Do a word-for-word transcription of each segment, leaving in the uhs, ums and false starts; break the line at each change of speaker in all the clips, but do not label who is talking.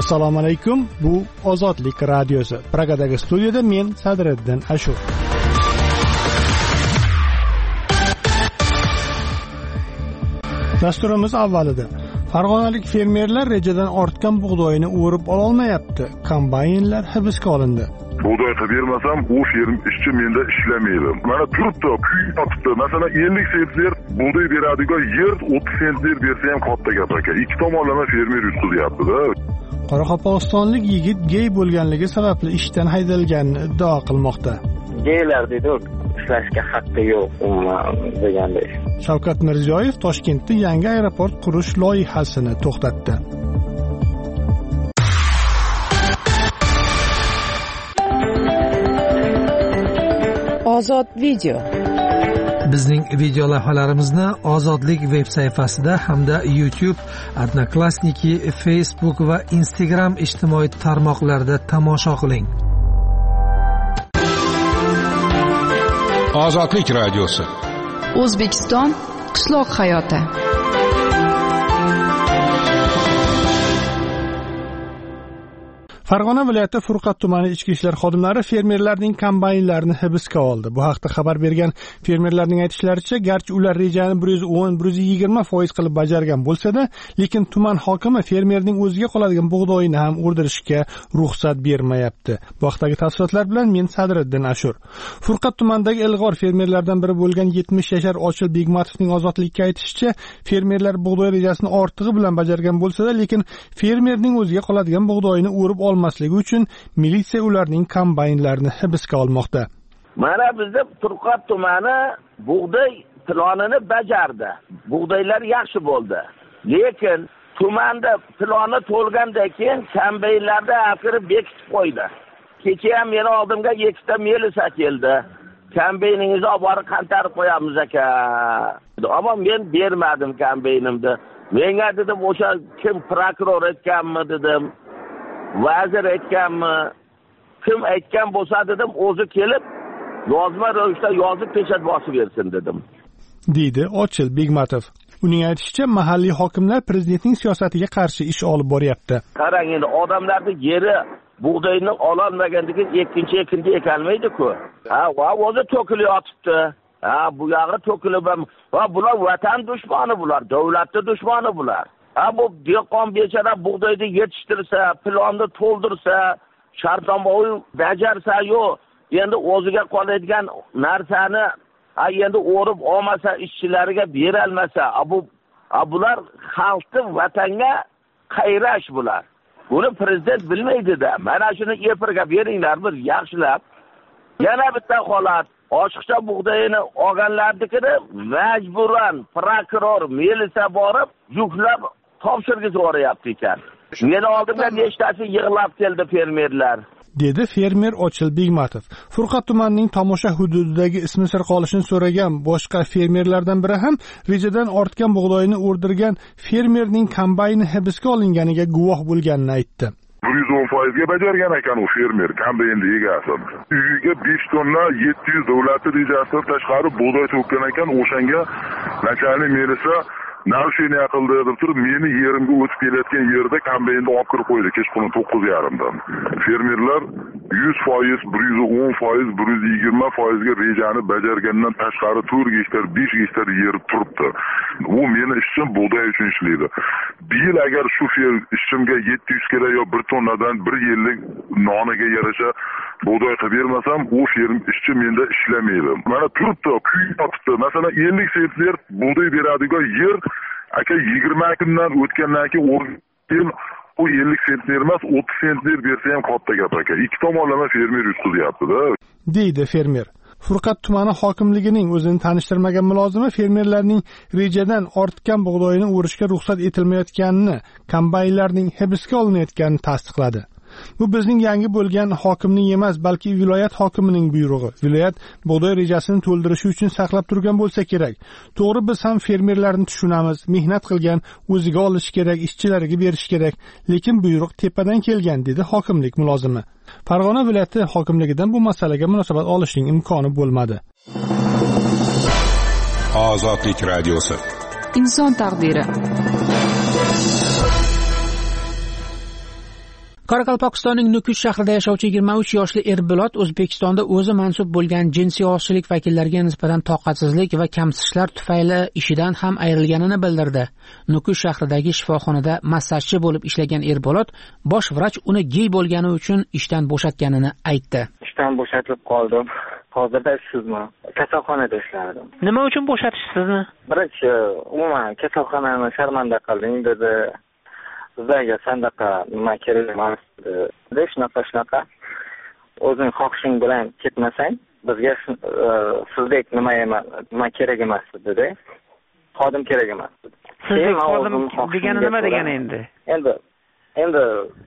Assalomu alaykum. Bu Ozodlik radiosi. Pragadagi studiyada men Sadriddin Ashur. Dasturimiz avvalida Farg'onalik fermerlar rejadan ortgan bug'doyini o'rib ola olmayapti. Kombaynlar hibsga olindi.
Bug'doy qilib bermasam, u ferm ishchi menda ishlamaydi. Mana turibdi, kuyib yotibdi. Masalan, ellik sentner bug'doy beradigan yer o'ttiz sentner bersa ham katta gap aka. Ikki tomonlama fermer yutqizyapti-da.
Qoraqalpog'istonlik yigit gey bo'lganligi sababli ishdan haydalganini iddao qilmoqda.
Geylar dedi, ishlashga haqqi yo'q umuman deganday.
Shavkat Mirziyoyev Toshkentda yangi aeroport qurish loyihasini to'xtatdi.
Ozod video.
Bizning video lavhalarimizni Ozodlik veb sayfasida hamda YouTube, Odnoklassniki, Facebook va Instagram ijtimoiy tarmoqlarida tomosha qiling.
Ozodlik radiosi.
O'zbekiston qishloq hayoti.
Farg'ona viloyati Furqat tumani ichki ishlar xodimlari fermerlarning kombaynlarini hibsga oldi. Bu haqda xabar bergan fermerlarning aytishlaricha, garchi ular rejani bir yuz o'n bir yuz yigirma foiz qilib bajargan bo'lsa-da, lekin tuman hokimi fermerning o'ziga qoladigan bug'doyini ham o'rdirishga ruxsat bermayapti. Bu haqdagi tafsilotlar bilan men Sadriddin Ashur. Furqat tumanidagi ilg'or fermerlardan biri bo'lgan yetmish yashar Ochil Begmatovning Ozodlikka aytishicha, fermerlar bug'doy rejasini ortig'i bilan bajargan bo'lsa-da, lekin fermerning o'ziga qoladigan bug'doyini o'rib olmasligi uchun militsiya ularning kombaynlarini hibsga olmoqda.
Mana bizda Furqat tumani bug'doy planini bajardi. Bug'doylar yaxshi bo'ldi. Lekin tumanda plani to'lgandan keyin kombaynlarda akiri bekitib qo'ydi. Kecha ham meni oldimga ikkita melisa keldi. Kombeyningizni olib borib qantarib qo'yamiz aka. Ammo men bermadim kombaynimni. Menga dedim, o'sha kim prokuror aytganmi dedim. Vazir aytganmi, kim aytgan bo'lsa dedim, o'zi kelib yozma ravishda yozib pechat bosib bersin dedim.
Deydi Ochil Begmatov. Uning aytishicha, mahalliy hokimlar prezidentning siyosatiga qarshi ish olib boryapti.
Qarang endi, odamlarning yeri bug'doyni ololmaganligi ikkinchi ekinda ekanmaydi-ku. Ha, va o'zi to'kilib yotibdi. Ha, bu yog'i to'kilib ham, va bular vatan dushmani bular, davlatning dushmani bular. Ha, bu dehqon bechara bug'doyni yetishtirsa, plonni to'ldirsa, shartnomayi bajarsa, yo'q, endi o'ziga qoladigan narsani ha endi o'rib olmasa, ishchilariga bera olmasa, bu bular xalqni vatanga qayrash bular. Buni prezident bilmaydi-da. Mana shuni efirga beringlar bir yaxshilab. Yana bitta holat, ochiqcha bug'doyini olganlarnikini majburan prokuror militsiya borib, yuklab topshirgizib yuboryapti ekan. Meni oldimda nechtasi yig'lab keldi fermerlar.
Dedi fermer Ochil Begmatov. Furqat tumanining tomosha hududidagi ismi sir qolishini so'ragan boshqa fermerlardan biri ham rejadan ortgan bug'doyini o'rdirgan fermerning kombayni hibsga olinganiga guvoh bo'lganini aytdi.
bir yuz o'n foiz ga bajargan ekan u fermer, kombaynni egasi. Uyiga besh tonna yetti yuz davlat rejasidan tashqari bug'doy to'kkan ekan, o'shanga nachalnik melisa narshini qildi deb turib, meni yerimga o'tib kelayotgan yerda kombaynni olib kirib qo'ydi kechqurun to'qqiz yarim dan. Fermerlar yuz foiz, bir yuz o'n foiz, bir yuz yigirma foiz ga rejani bajargandan tashqari to'rt gektar, besh gektar yer turibdi. U meni ishchim bug'doy uchun ishlaydi. Bir yil agar shu fer ishchimga yetti yuz kilo yo bir tonnadan bir yillik noniga yarasha bug'doy qilib bermasam, u ferm ishchi menda ishlamaydi. Mana turibdi, kuyib yotibdi. Masalan, ellik sentner bug'doy beradigan yer aka yigirma kundan o'tgandan keyin o'rgan u ellik sentner emas, o'ttiz sentner bersa ham katta gap aka. Ikki tomonlama fermer yutqizyapti-da.
Deydi fermer. Furqat tumani hokimligining o'zini tanishtirmagan mulozimi fermerlarning rejadan ortgan bug'doyini o'rishga ruxsat etilmayotganini, kombaynlarning hibsga olinayotganini tasdiqladi. Bu bizning yangi bo'lgan hokimning emas, balki viloyat hokimining buyrug'i. Viloyat bug'doy rejasini to'ldirishi uchun saqlab turgan bo'lsa kerak. To'g'ri, biz ham fermerlarni tushunamiz, mehnat qilgan, o'ziga olish kerak, ishchilariga berish kerak, lekin buyruq tepadan kelgan, dedi hokimlik mulozimi. Farg'ona viloyati hokimligidan bu masalaga munosabat olishning imkoni bo'lmadi.
Ozodlik radiosi.
Inson taqdiri.
Qoraqalpog'istonning Nukus shahrida yashovchi yigirma uch yoshli Erbilot O'zbekistonda o'zi mansub bo'lgan jinsiy ozchilik vakillariga nisbatan toqatsizlik va kamsitishlar tufayli ishidan ham ayrilganini bildirdi. Nukus shahridagi shifoxonada massajchi bo'lib ishlagan Erbilot bosh vrach uni gey bo'lgani uchun ishdan bo'shatganini aytdi.
Ishdan bo'shatilib qoldim. Hozirda ishsizman. Kasalxonada ishlardim.
Nima uchun bo'shatish sizni?
Birinchi, umuman kasalxonani sharmanda qilding dedi. Bizlarga sandaqa nima kerak emas dedi. Shunaqa shunaqa. O'zing xohishing bilan ketmasang, bizga sizdek nima emas, nima kerak emas dedi. Xodim kerak emas dedi.
Sizdek xodim degani nima degani endi?
Endi endi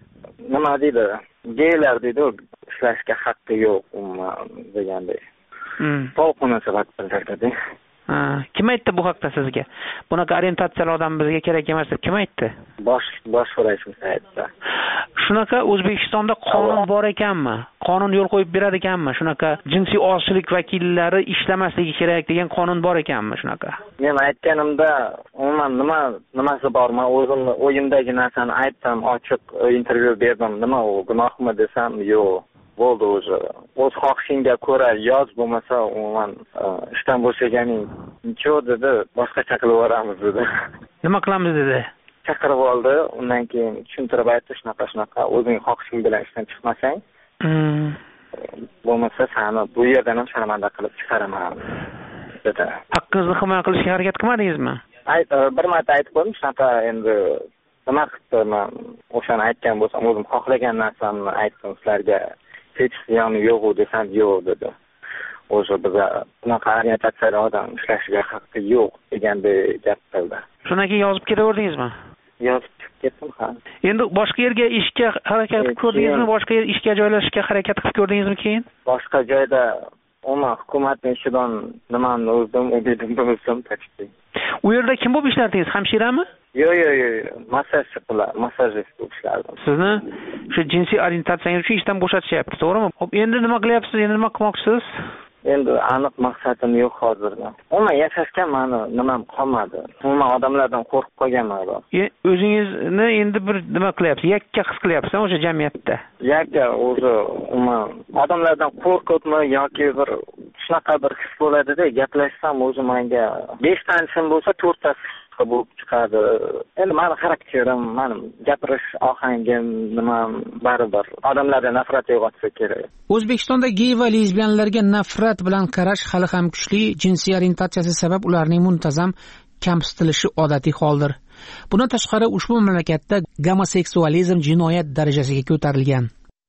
nima deydi? Geylar deydi, ishlashga haqqi yo'q umuman degandek.
Hmm.
To'liq munosabat bildirdi.
Ha, kim aytdi bu haqda sizga? Bunaqa orientatsiyali odam bizga kerak emas deb kim aytdi?
Bosh bosh vrachimiz aytdi.
Shunaqa O'zbekistonda qonun bor ekanmi? Qonun yo'l qo'yib berar ekanmi? Shunaqa jinsiy ozchilik vakillari ishlamasligi kerak degan qonun bor ekanmi shunaqa?
Men aytganimda umuman nima nimasi bor? Men o'zim o'yimdagi narsani aytdim, ochiq intervyu berdim. Nima u gunohmi desam, yo'q. Bo'ldi o'zi. O'z xohishingga ko'ra yoz, bo'lmasa umuman ishdan bo'shaganing nechun dedi, boshqacha qilib yuboramiz dedi.
Nima qilamiz dedi?
Chaqirib oldi, undan keyin tushuntirib aytdi, shunaqa shunaqa, o'zing xohishing bilan ishdan chiqmasang,
hmm.
bo'lmasa seni bu yerdan ham sharmanda qilib chiqaraman dedi.
Haqqingizni himoya qilishga harakat qilmadingizmi?
Ayt, bir marta aytib qo'ydim, shunaqa endi nima qildim, o'shani aytgan bo'lsam, o'zim xohlagan narsamni aytdim sizlarga. Hech ziyoni yo'q desam yo'q dedi. O'zi biza bunaqa orientatsiyali odam ishlashiga haqqi yo'q degandek gap qildi.
Shundan keyin yozib ketaverdingizmi?
Yozib ketdim ha.
Endi boshqa yerga ishga harakat qilib ko'rdingizmi? Boshqa yer ishga joylashishga harakat qilib ko'rdingizmi keyin?
Boshqa joyda umuman hukumatning ishidan nimani o'zim o'yladim, bilsam tashdi.
U yerda kim bo'lib ishlardingiz? Hamshirami?
Yo'q, yo'q, yo'q. Massajchi qilar, massajist bo'lib ishlardim.
Sizni shu jinsiy orientatsiyangiz uchun ishdan bo'shatishyapti, to'g'rimi? Xo'p, endi nima qilyapsiz? Endi nima qilmoqchisiz?
Endi aniq maqsadim yo'q hozirda. Umuman yashashga mani nimam qolmadi. Umuman odamlardan qo'rqib qolganman.
O'zingizni endi bir nima qilyapsiz? Yakka his qilyapsiz o'sha jamiyatda.
Yakka o'zi umuman odamlardan qo'rqibmi yoki bir shunaqa bir his bo'ladi-da, gaplashsam o'zi menga besh tanishim bo'lsa to'rttasi bo'lib chiqadi. Endi meni xarakterim, meni gapirish ohangim nima baribir odamlarga nafrat uyg'otsa kerak.
O'zbekistonda gey va lezbiyanlarga nafrat bilan qarash hali ham kuchli. Jinsiy orientatsiyasi sabab ularning muntazam kamsitilishi odatiy holdir. Bundan tashqari ushbu mamlakatda gomoseksualizm jinoyat darajasiga ko'tarilgan.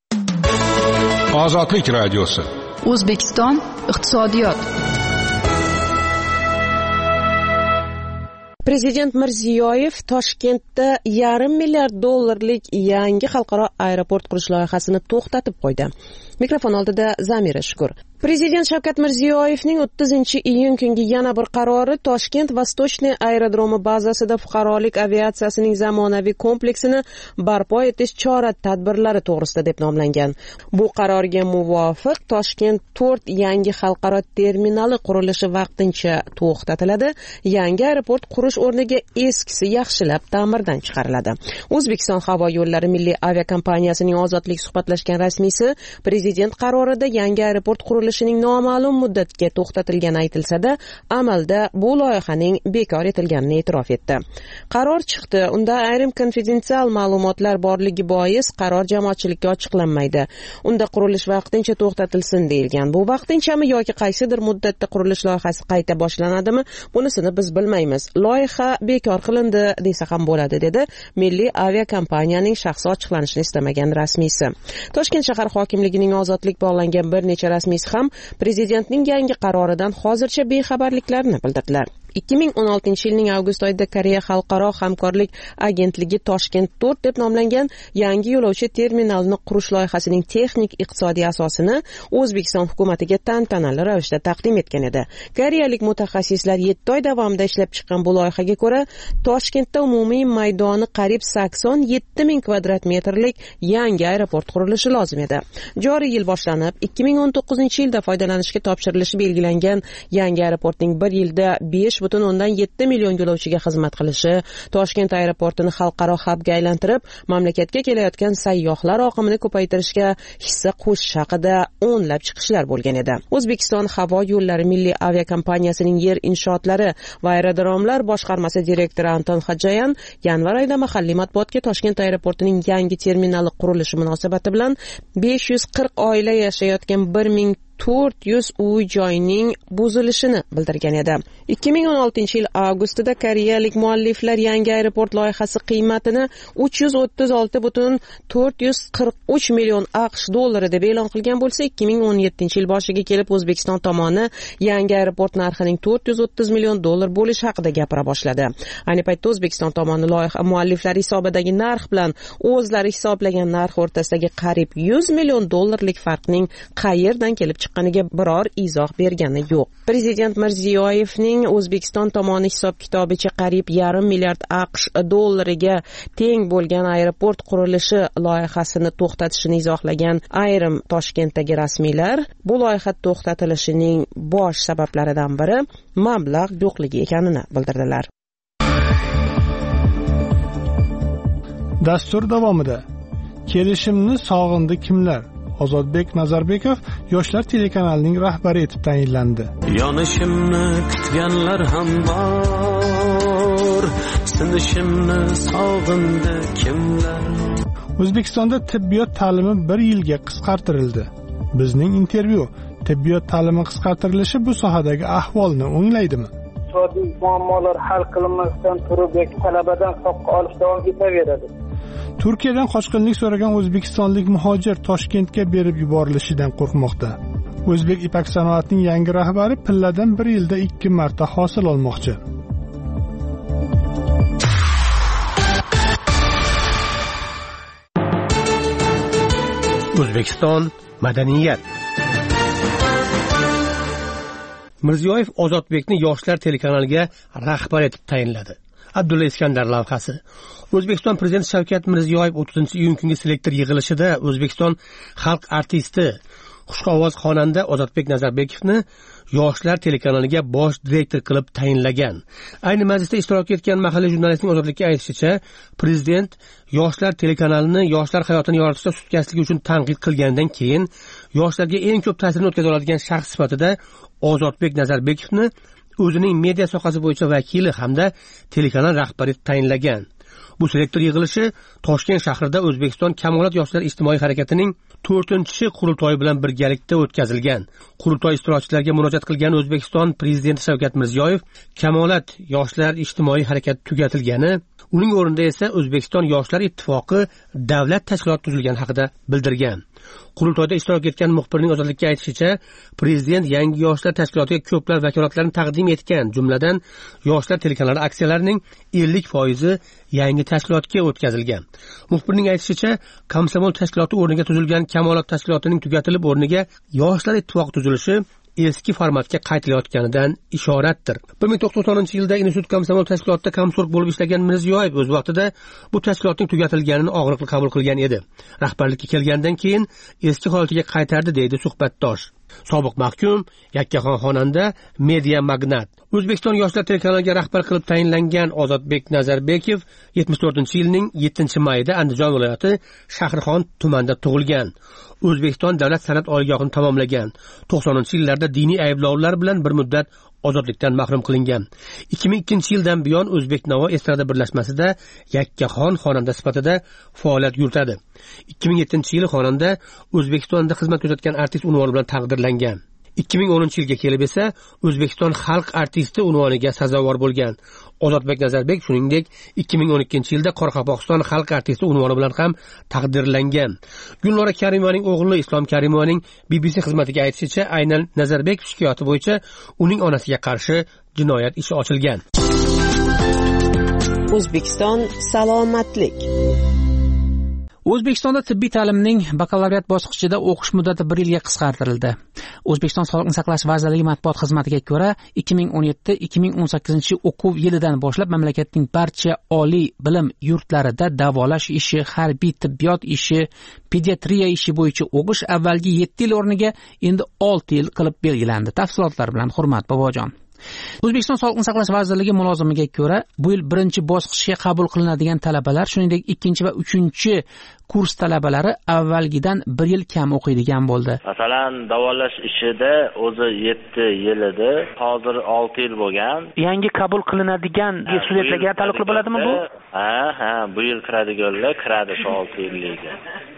Ozodlik radiosi.
O'zbekiston iqtisodiyot.
Prezident Mirziyoyev Toshkentda yarim milliard dollarlik yangi xalqaro aeroport qurish loyihasini to'xtatib qo'ydi. Mikrofon oldida Zamira Shukur. Prezident Shavkat Mirziyoyevning o'ttizinchi iyun kungi yana bir qarori Toshkent Vostochniy aerodromi bazasida fuqarolik aviatsiyasining zamonaviy kompleksini barpo etish chora-tadbirlari to'g'risida deb nomlangan. Bu qarorga muvofiq Toshkent to'rt yangi xalqaro terminali qurilishi vaqtincha to'xtatiladi. Yangi aeroport qurish o'rniga eskisi yaxshilab ta'mirdan chiqariladi. O'zbekiston havo yo'llari milliy aviakompaniyasining Ozodlik suhbatlashgan rasmiysi prezident qarorida yangi aeroport qurilishining noma'lum muddatga to'xtatilgani aytilsa-da, amalda bu loyihaning bekor etilganini e'tirof etdi. Qaror chiqdi. Unda ayrim konfidensial ma'lumotlar borligi bois qaror jamoatchilikka ochiqlanmaydi. Unda qurilish vaqtincha to'xtatilsin deyilgan. Bu vaqtinchami yoki qaysidir muddatda qurilish loyihasi qayta boshlanadimi? Bunisini biz bilmaymiz. Loyiha bekor qilindi desa ham bo'ladi, dedi milliy aviakompaniyaning shaxsi ochiqlanishini istamagan rasmiysi. Toshkent shahar hokimligining ozodlik bog'langan bir necha rasmiysi ham prezidentning yangi qaroridan hozircha bexabarliklarini bildirdilar. ikki ming o'n oltinchi yilning avgust oyida Koreya xalqaro hamkorlik agentligi Toshkent to'rt deb nomlangan yangi yo'lovchi terminalini qurish loyihasining texnik iqtisodiy asosini O'zbekiston hukumatiga tantanali ravishda taqdim etgan edi. Koreyalik mutaxassislar yetti oy davomida ishlab chiqqan bu loyihaga ko'ra Toshkentda umumiy maydoni qariyb sakson yetti ming kvadrat metrlik yangi aeroport qurilishi lozim edi. Joriy yil boshlanib ikki ming o'n to'qqizinchi yilda foydalanishga topshirilishi belgilangan yangi aeroportning bir yilda besh butun o'ndan yetti million yo'lovchiga xizmat qilishi, Toshkent aeroportini xalqaro hubga aylantirib, mamlakatga kelayotgan sayyohlar oqimini ko'paytirishga hissa qo'shish haqida o'nlab chiqishlar bo'lgan edi. O'zbekiston havo yo'llari milliy aviakompaniyasining yer inshootlari va aerodromlar boshqarmasi direktori Anton Xo'jayan yanvar oyida mahalliy matbuotga Toshkent aeroportining yangi terminali qurilishi munosabati bilan besh yuz qirq oila yashayotgan bir ming to'rt yuz uy joyning buzilishini bildirgan edi. ikki ming o'n oltinchi yil avgustida koreyalik mualliflar yangi aeroport loyihasi qiymatini uch yuz o'ttiz olti butun to'rt yuz qirq uch million AQSh dollari deb e'lon qilgan bo'lsa, ikki ming o'n yettinchi yil boshiga kelib O'zbekiston tomoni yangi aeroport narxining to'rt yuz o'ttiz million dollar bo'lishi haqida gapira boshladi. Ayni paytda O'zbekiston tomoni loyiha mualliflari hisobidagi narx bilan o'zlari hisoblagan narx o'rtasidagi qariyb yuz million dollarlik farqning qayerdan kelib chiqqaniga biror izoh bergani yo'q. Prezident Mirziyoyevning O'zbekiston tomoni hisob-kitobicha qariyb yarim milliard AQSh dollariga teng bo'lgan aeroport qurilishi loyihasini to'xtatishini izohlagan ayrim Toshkentdagi rasmiylar bu loyiha to'xtatilishining bosh sabablaridan biri mablag' yo'qligi ekanini bildirdilar.
Dastur davomida kelishimni sog'indi kimlar? Ozodbek Nazarbekov Yoshlar telekanalining rahbari etib tayinlandi.
Yonishimni kutganlar ham bor, sinishimni sog'indi kimlar?
O'zbekistonda tibbiyot ta'limi bir yilga qisqartirildi. Bizning intervyu tibbiyot ta'limi qisqartirilishi bu sohadagi ahvolni o'nglaydimi?
Iqtisodiy muammolar hal qilinmasdan turib talabadan soqqa olish davom etaveradi.
Turkiyadan qochqinlik so'ragan o'zbekistonlik muhojir Toshkentga berib yuborilishidan qo'rqmoqda. O'zbek ipak sanoatining yangi rahbari pilladan bir yilda ikki marta hosil olmoqchi.
O'zbekiston madaniyat. Mirziyoyev Ozodbekni Yoshlar telekanaliga rahbar etib tayinladi. Abdulla Iskandar lavhasi. O'zbekiston prezidenti Shavkat Mirziyoyev o'ttizinchi iyun kungi selektor yig'ilishida O'zbekiston xalq artisti, xushqovoz xonanda Ozodbek Nazarbekovni Yoshlar telekanaliga bosh direktor qilib tayinlagan. Ayni majlisda ishtirok etgan mahalliy jurnalistning Ozodlikka aytishicha, prezident Yoshlar telekanalini yoshlar hayotini yoritishda sutkastligi uchun tanqid qilgandan keyin yoshlarga eng ko'p ta'sirini o'tkaza oladigan shaxs sifatida Ozodbek Nazarbekovni o'zining media sohasi bo'yicha vakili hamda telekanal rahbari etib tayinlagan. Bu selektor yig'ilishi Toshkent shahrida O'zbekiston Kamolat yoshlar ijtimoiy harakatining to'rtinchi qurultoyi bilan birgalikda o'tkazilgan. Qurultoy ishtirokchilariga murojaat qilgan O'zbekiston prezidenti Shavkat Mirziyoyev Kamolat yoshlar ijtimoiy harakati tugatilgani, uning o'rnida esa O'zbekiston yoshlar ittifoqi davlat tashkiloti tuzilgani haqida bildirgan. Qurultoyda ishtirok etgan muxbirning Ozodlikka aytishicha, prezident yangi yoshlar tashkilotiga ko'plab vakolatlarni taqdim etgan, jumladan yoshlar telekanali aksiyalarining ellik foizi yangi tashkilotga o'tkazilgan. Muxbirning aytishicha, Komsomol tashkiloti o'rniga tuzilgan Kamolat tashkilotining tugatilib o'rniga yoshlar ittifoqi tuzilishi eski formatga qaytilayotganidan ishoratdir. bir ming to'qson to'qsoninchi yilda Institut Komsomol tashkilotida komsorg bo'lib ishlagan Mirziyoyev o'z vaqtida bu tashkilotning tugatilganini og'riqli qabul qilgan edi. Rahbarlikka kelgandan keyin eski holatiga qaytardi, deydi suhbatdosh. Sobiq mahkum, yakkaxon xonanda, media magnat. O'zbekiston yoshlar telekanaliga rahbar qilib tayinlangan Ozodbek Nazarbekov yetmish to'rtinchi yilning yettinchi mayida Andijon viloyati Shahrixon tumanida tug'ilgan. O'zbekiston davlat san'at oliygohini tamomlagan. to'qsoninchi yillarda diniy ayblovlar bilan bir muddat ozodlikdan mahrum qilingan. ikki ming ikkinchi yildan buyon O'zbeknavo estrada birlashmasida yakkaxon xonanda sifatida faoliyat yuritadi. ikki ming yettinchi yili xonanda O'zbekistonda xizmat ko'rsatgan artist unvoni bilan taqdirlangan. ikki ming o'ninchi yilga kelib esa O'zbekiston xalq artisti unvoniga sazovor bo'lgan. Ozodbek Nazarbek shuningdek ikki ming o'n ikkinchi yilda Qoraqalpog'iston xalq artisti unvoni bilan ham taqdirlangan. Gulnora Karimovaning o'g'li Islom Karimovaning B B C xizmatiga aytishicha, aynan Nazarbek shikoyati bo'yicha uning onasiga qarshi jinoyat ishi ochilgan.
O'zbekiston salomatlik.
O'zbekistonda tibbiy ta'limning bakalavriat bosqichida o'qish muddati bir yilga qisqartirildi. O'zbekiston Sog'liqni saqlash vazirligi matbuot xizmatiga ko'ra, ikki ming o'n yetti ikki ming o'n sakkizinchi o'quv yilidan boshlab mamlakatning barcha oliy bilim yurtlarida davolash ishi, harbiy tibbiyot ishi, pediatriya ishi bo'yicha o'qish avvalgi yetti yil o'rniga endi olti yil qilib belgilandi. Tafsilotlar bilan Hurmat Bobojon. O'zbekiston Sog'liqni saqlash vazirligi mulozimiga ko'ra, bu yil birinchi bosqichga qabul qilinadigan talabalar, shuningdek ikkinchi va uchinchi kurs talabalari avvalgidan bir yil kam o'qiydigan bo'ldi.
Masalan, davolash ishida o'zi yetti yil edi, hozir olti yil bo'lgan.
Yangi qabul qilinadigan studentlarga taalluqli bo'ladimi bu?
Ha, ha, bu yil kiradiganlar kiradi shu olti yillikka.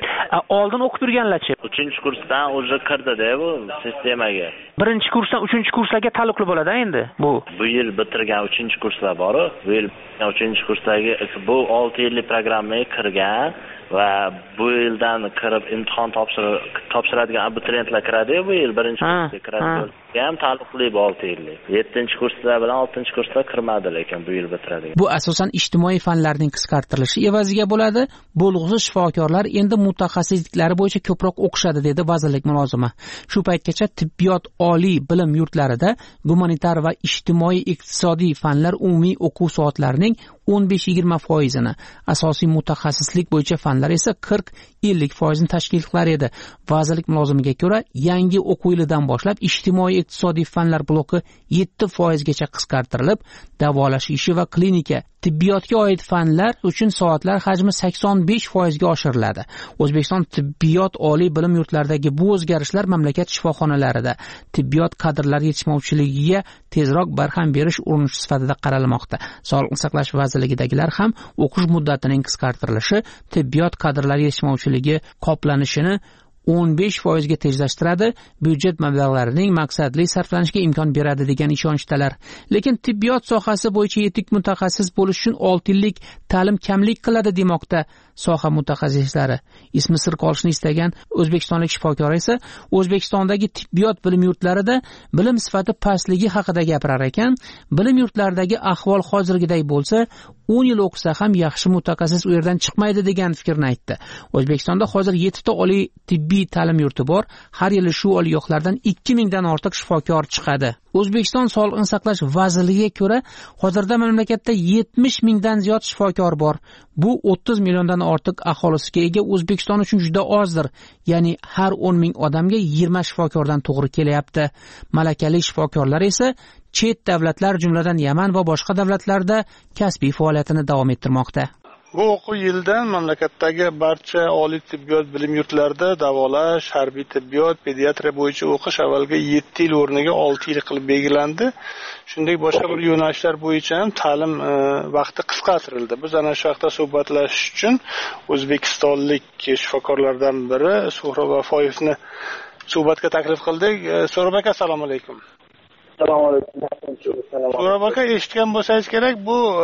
Oldin o'qib yurganlarchi?
uchinchi kursdan o'zi kirdi-da bu sistemaga.
Birinchi kursdan uchinchi kurslarga taalluqli bo'ladi endi bu.
Bu yil bitirgan uchinchi kurslar bor-ku, bu yil uchinchi kursdagi bu olti yillik programmaga kirgan va bu yildan kirib imtihon topshiradigan abituriyentlar kiradi-ku, bu yil birinchi kursga kiradi. Ham taalluqli bu olti yillik. yettinchi kurslar bilan oltinchi kurslar kirmadi, lekin bu yil bitiradi.
Bu asosan ijtimoiy fanlarning qisqartirilishi evaziga bo'ladi. Bo'lg'usi shifokorlar endi mutaxassisliklari bo'yicha ko'proq o'qishadi, dedi vazirlik mulozimi. Shu paytgacha tibbiyot oliy bilim yurtlarida gumanitar va ijtimoiy iqtisodiy fanlar umumiy o'quv soatlarining o'n besh yigirma foizini, asosiy mutaxassislik bo'yicha fanlar esa qirq ellik foizini tashkil qilar edi. Vazirlik mulozimiga ko'ra, yangi o'quv yilidan boshlab ijtimoiy iqtisodiy fanlar bloki yetti foizgacha qisqartirilib, davolash ishi va klinika, tibbiyotga oid fanlar uchun soatlar hajmi sakson besh foizga oshiriladi. O'zbekiston tibbiyot oliy bilim yurtlaridagi bu o'zgarishlar mamlakat shifoxonalarida tibbiyot kadrlari yetishmovchiligiga tezroq barham berish urinishi sifatida qaralmoqda. Sog'liqni saqlash vazirligidagilar ham o'qish muddatining qisqartirilishi tibbiyot kadrlari yetishmovchiligi qoplanishini o'n besh foizga tezlashtiradi, byudjet mablag'larining maqsadli sarflanishiga imkon beradi degan ishonchdalar. Lekin tibbiyot sohasi bo'yicha yetuk mutaxassis bo'lish uchun olti yillik ta'lim kamlik qiladi demoqda soha mutaxassislari. Ismi sir qolishni istagan o'zbekistonlik shifokor esa O'zbekistondagi tibbiyot bilim yurtlarida bilim sifati pastligi haqida gapirar ekan, bilim yurtlaridagi ahvol hozirgiday bo'lsa, o'n yil o'qisa ham yaxshi mutaxassis u yerdan chiqmaydi degan fikrni aytdi. O'zbekistonda hozir yetti ta oliy tibbiy ta'lim yurti bor. Har yili shu oliygohlardan ikki mingdan ortiq shifokor chiqadi. O'zbekiston Sog'liqni saqlash vazirligiga ko'ra, hozirda mamlakatda yetmish mingdan ziyod shifokor bor. Bu o'ttiz milliondan ortiq aholisiga ega O'zbekiston uchun juda ozdir. Ya'ni har o'n ming odamga yigirma shifokordan to'g'ri kelyapti. Malakali shifokorlar esa chet davlatlar, jumladan Yaman va boshqa davlatlarda kasbiy faoliyatini davom ettirmoqda.
Bu o'quv yilidan mamlakatdagi barcha oliy tibbiyot bilim yurtlarida davolash, harbiy tibbiyot, pediatriya bo'yicha o'qish avvalgi yetti yil o'rniga olti yil qilib belgilandi. Shunday boshqa bir yo'nalishlar bo'yicha ham ta'lim e, vaqti qisqartirildi. Biz ana shu vaqtda suhbatlashish uchun o'zbekistonlik shifokorlardan biri So'hrab Vafoyevni suhbatga taklif qildik. So'hrab aka, assalomu alaykum.
Assalomu alaykum.
So'hrab aka, eshitgan bo'lsangiz kerak, bu e,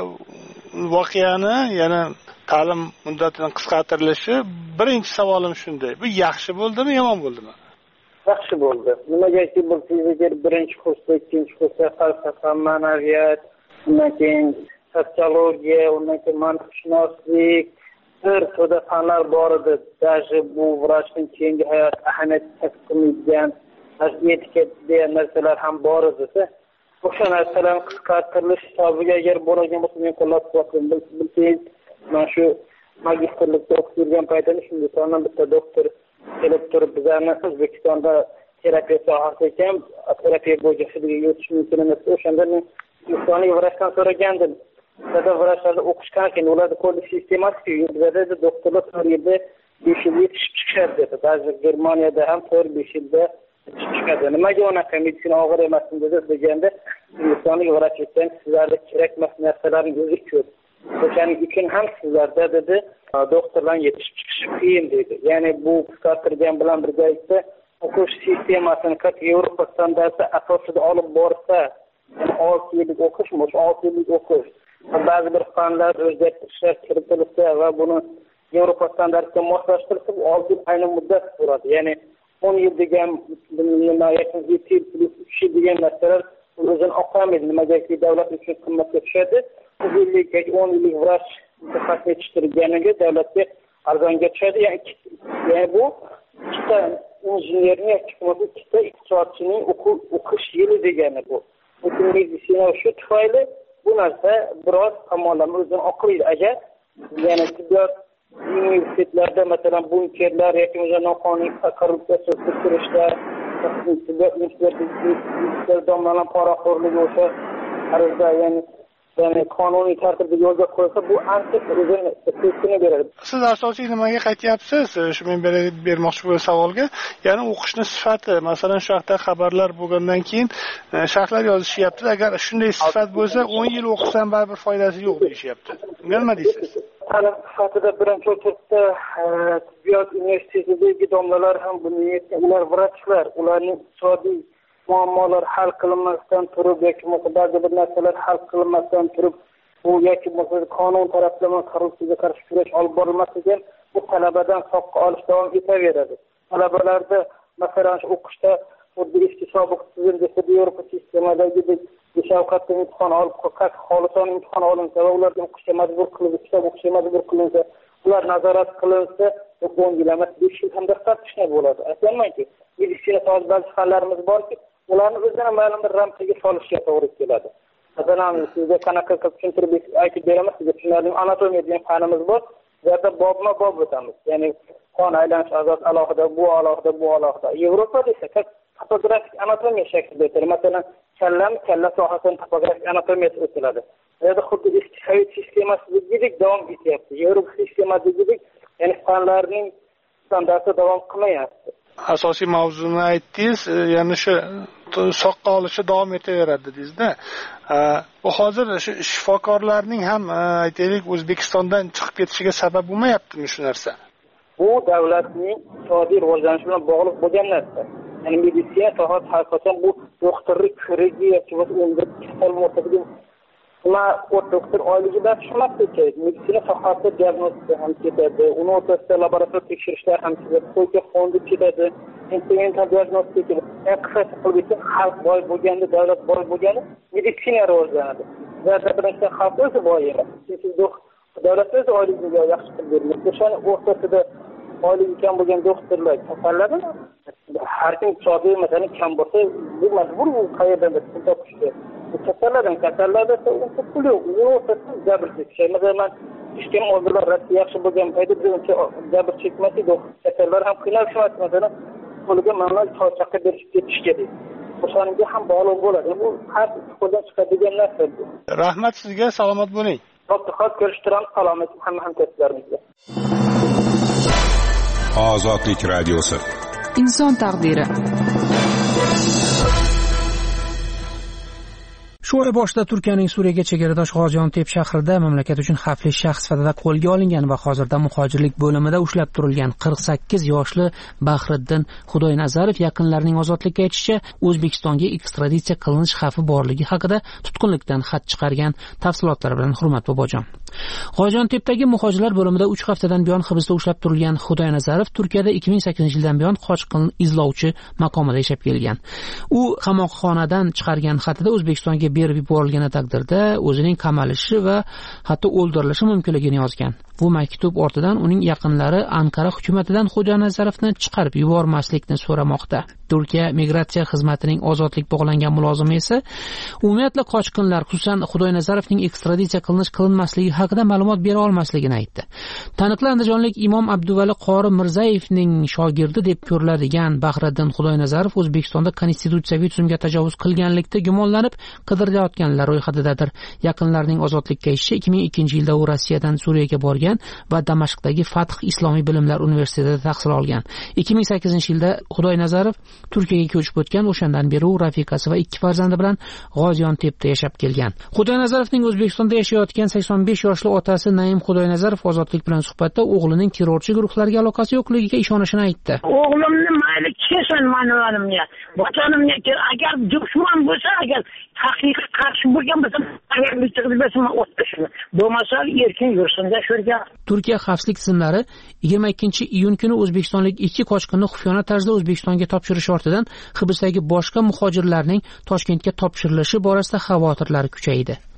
voqeani, ya'ni ta'lim muddatining qisqartirilishi, birinchi savolim shunday. Bu yaxshi bo'ldimi, yomon bo'ldimi?
Yaxshi bo'ldi. Nimagaki bu fizika birinchi kursda, ikkinchi kursda falsafa, ma'naviyat, undan keyin sotsiologiya, undan keyin mantiqshunoslik, bir to'da fanlar bor edi. Даже bu vrachning keyingi hayot ahamiyat kasb qilmaydigan, etika degan narsalar ham bor edi. O'sha narsalar qisqartirilish hisobiga agar bo'lgan bo'lsa, men qo'llab-quvvatlayman. Bilsangiz, men shu magistrlikda o'qib yurgan paytimda Hindistondan bitta doktor kelib turib, bizlarni O'zbekistonda terapiya sohasi ekan, terapiya bo'yicha hududga o'tish mumkin emas. O'shanda men Hindistonlik vrachdan so'ragandim. Sada vrachlarda o'qishgan ekan, ularda ko'rlik sistemasi bizlarda doktorlar to'rt yilda besh yil yetishib chiqishadi dedi. Ba'zi Germaniyada ham to'rt besh yilda chiqadi. Nimaga unaqa meditsina og'ir emasmi dedi deganda, Hindistonlik vrach ekan, sizlarga kerak emas narsalarni o'zi ko'p. O'shaning uchun ham sizlarda dedi, doktorlar yetishib chiqish qiyin dedi. Ya'ni bu qisqartirgan bilan birgalikda o'qish sistemasini qat Yevropa standarti asosida olib borsa, yani olti yillik o'qish, olti yillik o'qish, ba'zi bir fanlar o'zgartirishlar kiritilsa va buni Yevropa standartiga moslashtirilsa, olti yil ayni muddat bo'ladi. Ya'ni o'n yil degan nima, yaqin yetti yil plus uch yil degan narsalar o'zini oqlamaydi. Nimagaki davlat uchun qimmatga tushadi. yillik yoki o'n yillik vrach mutaxassis yetishtirganiga davlatga arzonga tushadi. Ya'ni, ya'ni bu ikkita injenerning yoki ikkita iqtisodchining o'qish yili degani bu. Butun meditsina shu tufayli bu narsa biroz tomonlama o'zini oqlaydi. Agar yana tibbiyot universitetlarda masalan bunkerlar yoki noqonuniy korrupsiya surishlar domlanan poraxo'rligi o'sha arizda ya'ni ya'ni qonuniy tartibda yo'lga qo'yilsa bu ancha o'zini teskini beradi.
Siz asosiy nimaga qaytyapsiz? Shu men bermoqchi bo'lgan savolga, ya'ni o'qishni sifati, masalan, shu haqda xabarlar bo'lgandan keyin sharhlar yozishyapti. Agar shunday sifat bo'lsa, o'n yil o'qisam baribir foydasi yo'q deyishyapti. Nima deysiz?
Ta'lim sifatida birinchi o'rinda tibbiyot universitetidagi domlalar ham buni yetgan. Ular vrachlar, ularning iqtisodiy muammolar hal qilinmasdan turib yoki ba'zi bir narsalar hal qilinmasdan turib bu yoki qonun taraflama korrupsiyaga qarshi kurash olib borilmasligi bu talabadan soqqa olish davom etaveradi. Talabalarda masalan shu o'qishda xuddi eski sobiq tizimda xuddi Yevropa sistemadagidek shafqatli imtihon olib xolisona imtihon olinsa va ularga o'qishga majbur qilinsa, kitob o'qishga majbur qilinsa, ular nazorat qilinsa o'n yil emas besh yil ham daftar tishlab bo'ladi. Aytaymanki, meditsina toliblari fanlarimiz borki, ularni o'zini ma'lum bir ramkaga solishga to'g'ri keladi. Masalan, sizga qanaqa qilib tushuntirib aytib beraman, sizga tushunarli anatomiya degan fanimiz bor. Bu yerda bobma-bob o'tamiz. Ya'ni qon aylanish azob alohida, bu alohida, bu alohida. Yevropada esa topografik anatomiya shaklida o'tiladi. Masalan, kalla kalla sohasini topografik anatomiyasi o'tiladi. Bu yerda xuddi eski sovet sistemasidagidek davom etyapti. Yevropa sistemasidagidek, ya'ni fanlarning standarti davom qilmayapti.
Asosiy mavzuni aytdingiz, ya'ni shu soqqa olishi davom etaveradi dedingiz-da. Bu hozir shu shifokorlarning ham aytaylik O'zbekistondan chiqib ketishiga sabab bo'lmayaptimi shu narsa?
Bu davlatning iqtisodiy rivojlanishi bilan bog'liq bo'lgan narsa. Ya'ni meditsina sohasi har qachon bu doktorlik ko'rigi yoki o'nda kasal bo'lsa nima doktor oyligidan tushmaslik kerak. Meditsina sohasida diagnostika ham ketadi, uni o'rtasida laborator tekshirishlar ham ketadi, qo'yga fondi ketadi, instrumental diagnostika ketadi. Yani qisqacha qilib aytsam, xalq boy bo'lganda, davlat boy bo'lganda, meditsina rivojlanadi. Zaten birinchidan xalq o'zi boy emas. Chunki davlat o'zi oyligini yaxshi qilib bermaydi. O'shani o'rtasida oyligi kam bo'lgan doktorlar kasallarni har kim iqtisodiy masalan kam bo'lsa, bu majbur bu qayerdandir pul topishga. Kasallardan kasallarda esa pul yo'q. U o'rtasida jabr chekish. Masalan, ishga o'zlar Rossiya yaxshi bo'lgan paytda biz uncha jabr chekmadik. Kasallar ham qiynalishmas. Masalan, qo'liga mamlakat to'shaqqa berishib ketish kerak. O'shanga ham bog'liq bo'ladi. Bu har qo'ldan chiqadigan narsa.
Rahmat sizga, salomat bo'ling.
Xo'p, ko'rishtiramiz. Salomat hamma hamkasblarimizga.
Ozodlik radiosi.
Inson taqdiri.
Shu oy boshida Turkiyaning Suriyaga chegaradosh G'oziantep shahrida mamlakat uchun xavfli shaxs sifatida qo'lga olingan va hozirda muhojirlik bo'limida ushlab turilgan qirq sakkiz yoshli Bahriddin Xudoynazarov yaqinlarining ozodlikka aytishicha, O'zbekistonga ekstraditsiya qilinish xavfi borligi haqida tutqunlikdan xat chiqargan. Tafsilotlar bilan Hurmat Bobojon. G'oziantepdagi muhojirlar bo'limida uch haftadan buyon hibsda ushlab turilgan Xudoynazarov Turkiyada ikki ming sakkizinchi yildan buyon qochqin izlovchi maqomida yashab kelgan. U qamoqxonadan chiqargan xatida O'zbekistonga berib yuborilgani taqdirda o'zining qamalishi va hatto o'ldirilishi mumkinligini yozgan. Bu maktub ortidan uning yaqinlari Ankara hukumatidan Xudoynazarovni chiqarib yubormaslikni so'ramoqda. Turkiya migratsiya xizmatining ozodlik bog'langan mulozimi esa umumiyatla qochqinlar, xususan Xudoynazarovning ekstraditsiya qilinish qilinmasligi haqida ma'lumot bera olmasligini aytdi. Taniqli andijonlik Imom Abduvali Qori Mirzayevning shogirdi deb ko'riladigan Bahriddin Xudoynazarov O'zbekistonda konstitutsiyaviy tuzumga tajovuz qilganlikda gumonlanib qidirilayotganlar ro'yxatidadir. Yaqinlarining ozodlikka aytishicha, ikki ming ikkinchi yilda u Rossiyadan Suriyaga borgan va Damashqdagi Fath Islomiy bilimlar universitetida tahsil olgan. ikki ming sakkizinchi yilda Xudoynazarov Turkiyaga ko'chib o'tgan. O'shandan beri u rafiqasi va ikki farzandi bilan G'oziantepda yashab kelgan. Xudoynazarovning O'zbekistonda yashayotgan sakson besh yoshli otasi Naim Xudoynazarov ozodlik bilan suhbatda o'g'lining terrorchi guruhlarga aloqasi yo'qligiga ishonishini aytdi.
O'g'limni mayli kelsin manavanimga, vatanimga agar dushman bo'lsa, agar haqiqiy qarshi bo'lgan bo'lsa, agar bitirib o'tishni, bo'lmasa erkin yursin-da shurga.
Turkiya xavfsizlik tizimlari yigirma ikkinchi iyun kuni o'zbekistonlik ikki qochqinni xufiyona tarzda O'zbekistonga topshirish ortidan hibsdagi boshqa muhojirlarning Toshkentga topshirilishi borasida xavotirlari kuchaydi.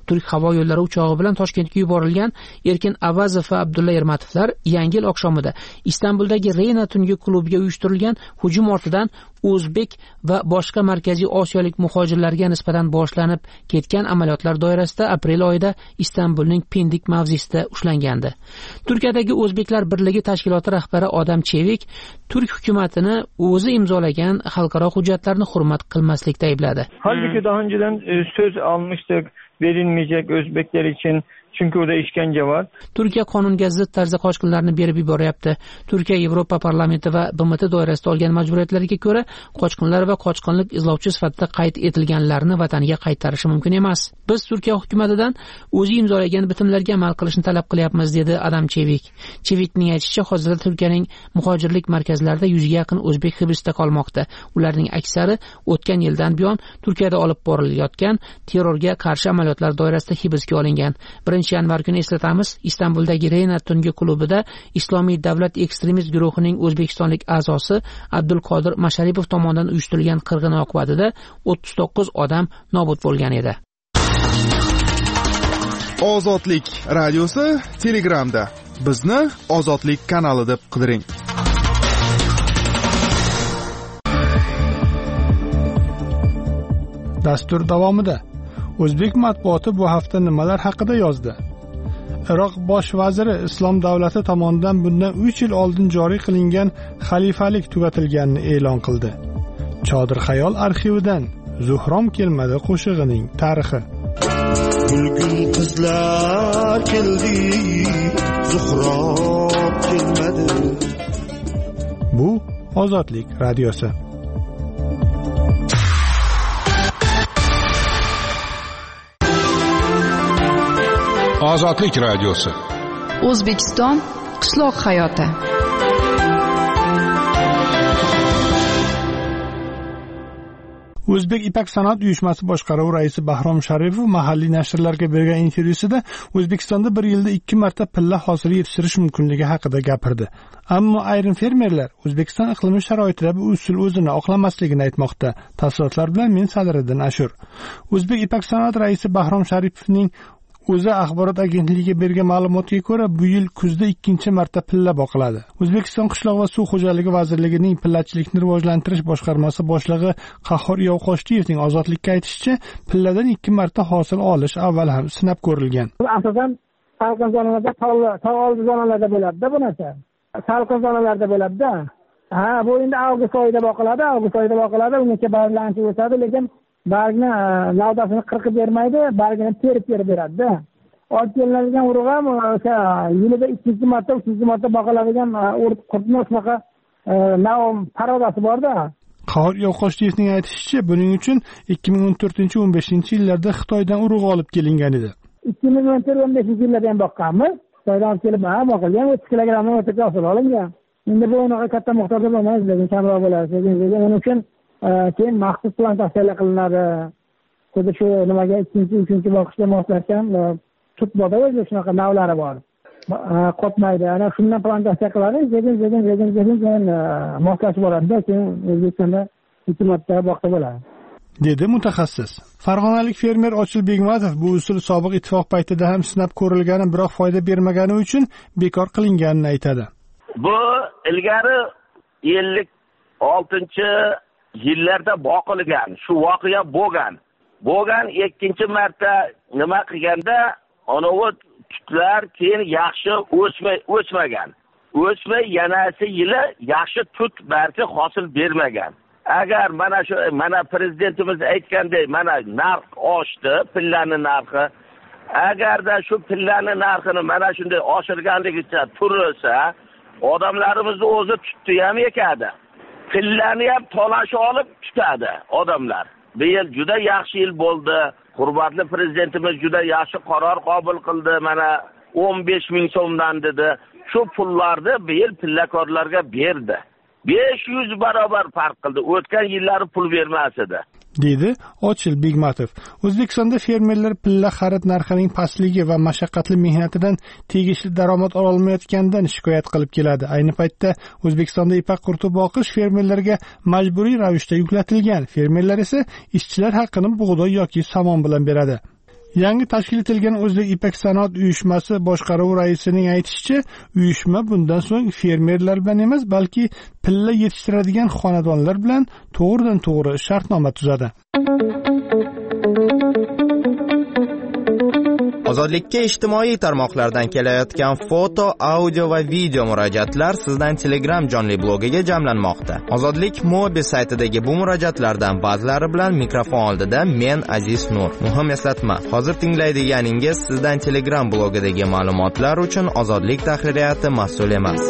turk havo yo'llari uchog'i bilan Toshkentga yuborilgan Erkin Avazov va Abdulla Ermatovlar Yangi yil oqshomida Istanbuldagi Reyna tungi klubiga uyushtirilgan hujum ortidan o'zbek va boshqa markaziy osiyolik muhojirlarga nisbatan boshlanib ketgan amaliyotlar doirasida aprel oyida Istanbulning Pendik mavzesida ushlangandi. Turkiyadagi O'zbeklar birligi tashkiloti rahbari Odam Chevik turk hukumatini o'zi imzolagan xalqaro hujjatlarni hurmat qilmaslikda aybladi.
Halbuki daha önceden söz almıştık verilmeyecek Özbekler için. Çünkü orada işkence var.
Turkiya qonunga zid tarzda qochqinlarni berib yuboryapti. Turkiya Yevropa parlamenti va B M T doirasida olgan majburiyatlariga ko'ra qochqinlar va qochqinlik izlovchi sifatida qayd etilganlarni vataniga qaytarishi mumkin emas. Biz Turkiya hukumatidan o'zi imzolagan bitimlarga amal qilishni talab qilyapmiz, dedi Adam Chevik. Chevikning aytishicha, hozirda Turkiyaning muhojirlik markazlarida yuzga yaqin o'zbek hibsda qolmoqda. Ularning aksari o'tgan yildan buyon Turkiyada olib borilayotgan terrorga qarshi amaliyotlar doirasida hibsga olingan. birinchi yanvar kuni eslatamiz, Istanbuldagi Reyna tungi klubida Islomiy davlat ekstremist guruhining o'zbekistonlik a'zosi Abdulqodir Masharipov tomonidan uyushtirilgan qirg'in oqibatida o'ttiz to'qqiz odam nobud bo'lgan edi.
Ozodlik radiosi Telegramda. Bizni Ozodlik kanali deb qidiring.
Dastur davomida O'zbek matbuoti bu hafta nimalar haqida yozdi? Iroq bosh vaziri Islom davlati tomonidan bundan uch yil oldin joriy qilingan xalifalik tugatilganini e'lon qildi. Chodir xayol arxividan Zuhrom kelmadi qo'shig'ining tarixi.
Gulgul qizlar keldi, Zuhrom kelmadi.
Bu Ozodlik radiosi.
Ozodlik radiosi.
O'zbekiston qishloq hayoti.
O'zbek Ipak sanoat uyushmasi boshqaruvi raisi Bahrom Sharipov mahalliy nashrlarga bergan intervyusida O'zbekistonda bir yilda ikki marta pilla hosili yetishtirish mumkinligi haqida gapirdi. Ammo ayrim fermerlar O'zbekiston iqlimi sharoitida bu usul o'zini oqlamasligini aytmoqda. Tafsilotlar bilan men Sadriddin Ashur. O'zbek Ipak sanoat raisi Bahrom Sharipovning o'zi axborot agentligiga bergan ma'lumotga ko'ra, bu yil kuzda ikkinchi marta pilla boqiladi. O'zbekiston qishloq va suv xo'jaligi vazirligining pillachilikni rivojlantirish boshqarmasi boshlig'i Qahhor Yovqoshdiyevning Ozodlikka aytishicha, pilladan ikki marta hosil olish avval ham sinab ko'rilgan.
Asosan salqin zonalarda, tog' oldi zonalarda bo'ladi-da bu narsa. Salqin zonalarda bo'ladi-da. Ha, bu endi avgust oyida boqiladi, avgust oyida boqiladi, ungacha barglar ancha o'sadi, lekin bargni lavdasini qirqib bermaydi, bargini terib terib beradi-da. Olib kelinadigan urug' ham o'sha yilida ikkinchi marta, uchinchi marta boqiladigan urug' qurtni shunaqa nav parodasi bor-da.
Qahhor Yovqoshdiyevning aytishicha, buning uchun ikki ming o'n to'rtinchi o'n beshinchi yillarda Xitoydan urug' olib kelingan edi.
ikki ming o'n to'rt o'n beshinchi yillarda ham boqqanmiz. Xitoydan olib kelib, ha, boqilgan, o'ttiz kilogrammdan o'rtacha hosil olingan. Endi bu unaqa katta miqdorda bo'lmaydi, lekin kamroq bo'ladi. Shuning uchun keyin maxsus plantatsiyalar qilinadi. Xuddi shu nimaga ikkinchi, uchinchi boqishga moslashgan tut boda o'zi shunaqa navlari bor. Qotmaydi. Ana shundan plantatsiya qiladi, sekin sekin sekin sekin keyin moslashib boradi-da, keyin O'zbekistonda ikki marta boqsa bo'ladi,
dedi mutaxassis. Farg'onalik fermer Ochil Begmatov bu usul sobiq ittifoq paytida ham sinab ko'rilgani, biroq foyda bermagani uchun bekor qilinganini aytadi.
Bu ilgari ellik oltinchi yillarda boqilgan, shu voqea bo'lgan. Bo'lgan ikkinchi marta nima qilganda, anavi tutlar keyin yaxshi o'smay o'smagan. O'smay yanasi yili yaxshi tut balki hosil bermagan. Agar mana shu mana prezidentimiz aytgandek, mana narx oshdi, pillani narxi. Agarda shu pillani narxini mana shunday oshirganligicha turilsa, odamlarimiz o'zi tutdi ham ekadi. Pillani ham tolash olib tutadi odamlar. Bu yil juda yaxshi yil bo'ldi. Hurmatli prezidentimiz juda yaxshi qaror qabul qildi. Mana o'n besh ming so'mdan dedi. Shu pullarni bu yil pillakorlarga berdi. besh yuz barobar farq qildi. O'tgan yillari pul bermas edi,
dedi Ochil Begmatov. O'zbekistonda fermerlar pilla xarid narxining pastligi va mashaqqatli mehnatidan tegishli daromad ola olmayotganidan shikoyat qilib keladi. Ayni paytda O'zbekistonda ipak qurtib boqish fermerlarga majburiy ravishda yuklatilgan. Fermerlar esa ishchilar haqini bug'doy yoki somon bilan beradi. Yangi tashkil etilgan O'zbek Ipak sanoat uyushmasi boshqaruvi raisining aytishicha, uyushma bundan so'ng fermerlar bilan emas, balki pilla yetishtiradigan xonadonlar bilan to'g'ridan-to'g'ri shartnoma tuzadi.
Ozodlikka ijtimoiy tarmoqlardan kelayotgan foto, audio va video murojaatlar sizdan Telegram jonli blogiga jamlanmoqda. Ozodlik Mobi saytidagi bu murojaatlardan ba'zilari bilan mikrofon oldida men Aziz Nur. Muhim eslatma, hozir tinglaydiganingiz sizdan Telegram blogidagi ma'lumotlar uchun Ozodlik tahririyati mas'ul emas.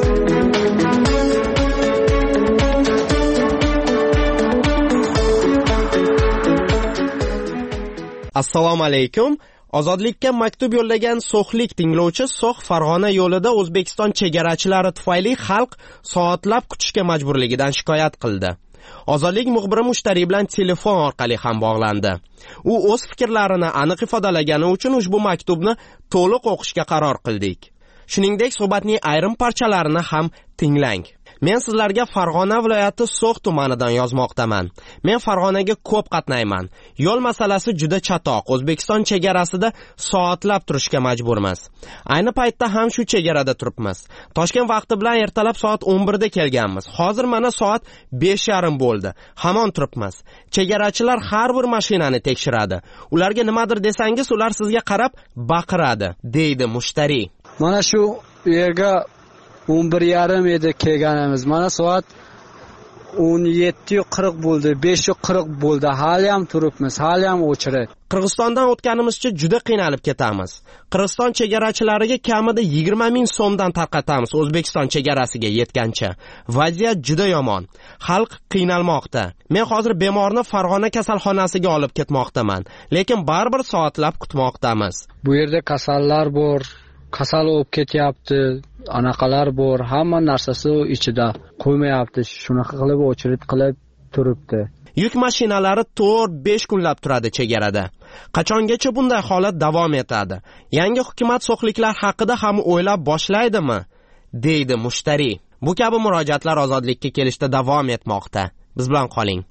Assalomu alaykum. Ozodlikka maktub yo'llagan so'xlik tinglovchi So'x Farg'ona yo'lida O'zbekiston chegarachilari tufayli xalq soatlab kutishga majburligidan shikoyat qildi. Ozodlik muxbiri mushtari bilan telefon orqali ham bog'landi. U o'z fikrlarini aniq ifodalagani uchun ushbu maktubni to'liq o'qishga qaror qildik. Shuningdek, suhbatning ayrim parchalarini ham tinglang. Men sizlarga Farg'ona viloyati So'x tumanidan yozmoqdaman. Men Farg'onaga ko'p qatnayman. Yo'l masalasi juda chatoq. O'zbekiston chegarasida soatlab turishga majburmiz. Ayni paytda ham shu chegarada turibmiz. Toshkent vaqti bilan ertalab soat o'n birda kelganmiz. Hozir mana soat besh yarim bo'ldi. Hamon turibmiz. Chegarachilar har bir mashinani tekshiradi. Ularga nimadir desangiz, ular sizga qarab baqiradi, deydi mushtari.
Mana shu yerga o'n bir yarim edi kelganimiz. Mana soat o'n yetti qirq bo'ldi, besh qirq bo'ldi. Hali ham turibmiz, hali ham o'chirib.
Qirg'izistondan o'tganimizcha juda qiynalib ketamiz. Qirg'iziston chegarachilariga kamida yigirma ming so'mdan tarqatamiz O'zbekiston chegarasiga yetgancha. Vaziyat juda yomon. Xalq qiynalmoqda. Men hozir bemorni Farg'ona kasalxonasiga olib ketmoqdaman, lekin baribir soatlab kutmoqdamiz.
Bu yerda kasallar bor. Kasal olib ketyapti, anaqalar bor, hamma narsasi ichida qo'ymayapti, shunaqa qilib o'chirit qilib turibdi.
Yuk mashinalari to'rt besh kunlab turadi chegarada. Qachongacha bunday holat davom etadi? Yangi hukumat so'xliklar haqida ham o'ylab boshlaydimi? deydi mushtari. Bu kabi murojaatlar ozodlikka kelishda davom etmoqda. Biz bilan qoling.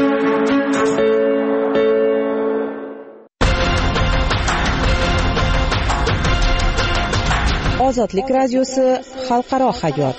Ozodlik radiosi xalqaro hayot.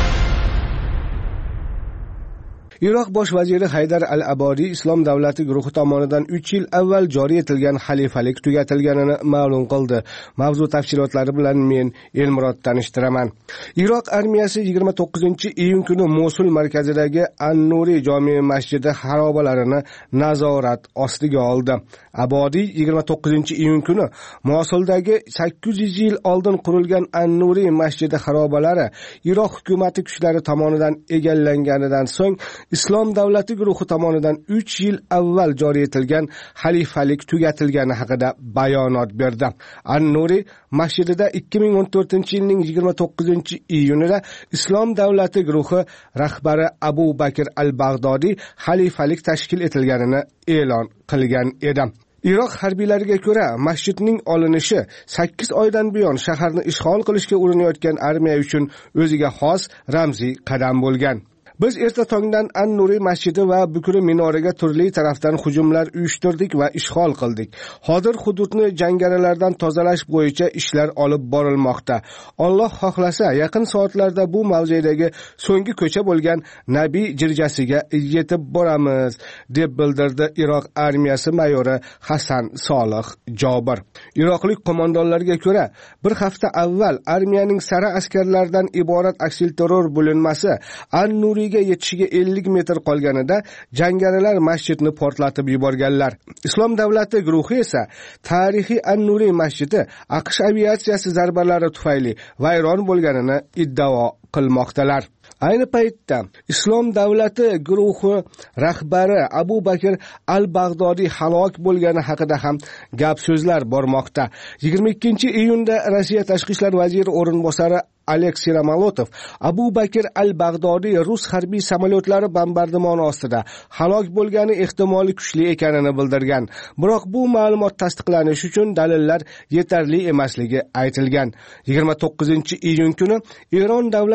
Iroq bosh vaziri Haydar al-Abadiy Islom davlati guruhi tomonidan uch yil avval joriy etilgan xalifalik tugatilganini ma'lum qildi. Mavzu tafsilotlari bilan men Elmurod tanishtiraman. Iroq armiyasi yigirma to'qqizinchi iyun kuni Mosul markazidagi An-Nuri jome masjidi xarobalarini nazorat ostiga oldi. Abadiy yigirma to'qqizinchi iyun kuni Mosuldagi sakkiz yuz yil oldin qurilgan An-Nuri masjidi xarobalari Iroq hukumati kuchlari tomonidan egallanganidan so'ng Islom davlati guruhi tomonidan uch yil avval joriy etilgan xalifalik tugatilgani haqida bayonot berdi. An-Nuri masjidida ikki ming o'n to'rtinchi yilning yigirma to'qqizinchi iyunida Islom davlati guruhi rahbari Abu Bakr al-Bag'dodiy xalifalik tashkil etilganini e'lon qilgan edi. Iroq harbiylariga ko'ra, masjidning olinishi sakkiz oydan buyon shaharni ishg'ol qilishga urinayotgan armiya uchun o'ziga xos ramziy qadam bo'lgan. Biz erta tongdan An-Nuri masjidi va Bukri minoriga turli tarafdan hujumlar uyushtirdik va ishg'ol qildik. Hozir hududni jangarilardan tozalash bo'yicha ishlar olib borilmoqda. Alloh xohlasa, yaqin soatlarda bu mavzedagi so'nggi ko'cha bo'lgan Nabiy jirjasiga yetib boramiz, deb bildirdi Iroq armiyasi mayori Hasan Solih Jobir. Iroqlik qo'mondonlarga ko'ra, bir hafta avval armiyaning sara askarlardan iborat aksilterror bo'linmasi An-Nuri yetishiga ellik metr qolganida jangarilar masjidni portlatib yuborganlar. Islom davlati guruhi esa tarixiy An-Nuri masjidi AQSh aviatsiyasi zarbalari tufayli vayron bo'lganini iddao qilmoqdalar. Ayni paytda Islom davlati guruhi rahbari Abu Bakr al-Bag'dodiy halok bo'lgani haqida ham gap so'zlar bormoqda. yigirma ikkinchi iyunda Rossiya tashqi ishlar vaziri o'rinbosari Aleksey Ramolotov Abu Bakr al-Bag'dodiy rus harbiy samolyotlari bombardimoni ostida halok bo'lgani ehtimoli kuchli ekanini bildirgan. Biroq bu ma'lumot tasdiqlanishi uchun dalillar yetarli emasligi aytilgan. yigirma to'qqizinchi iyun kuni Eron davlat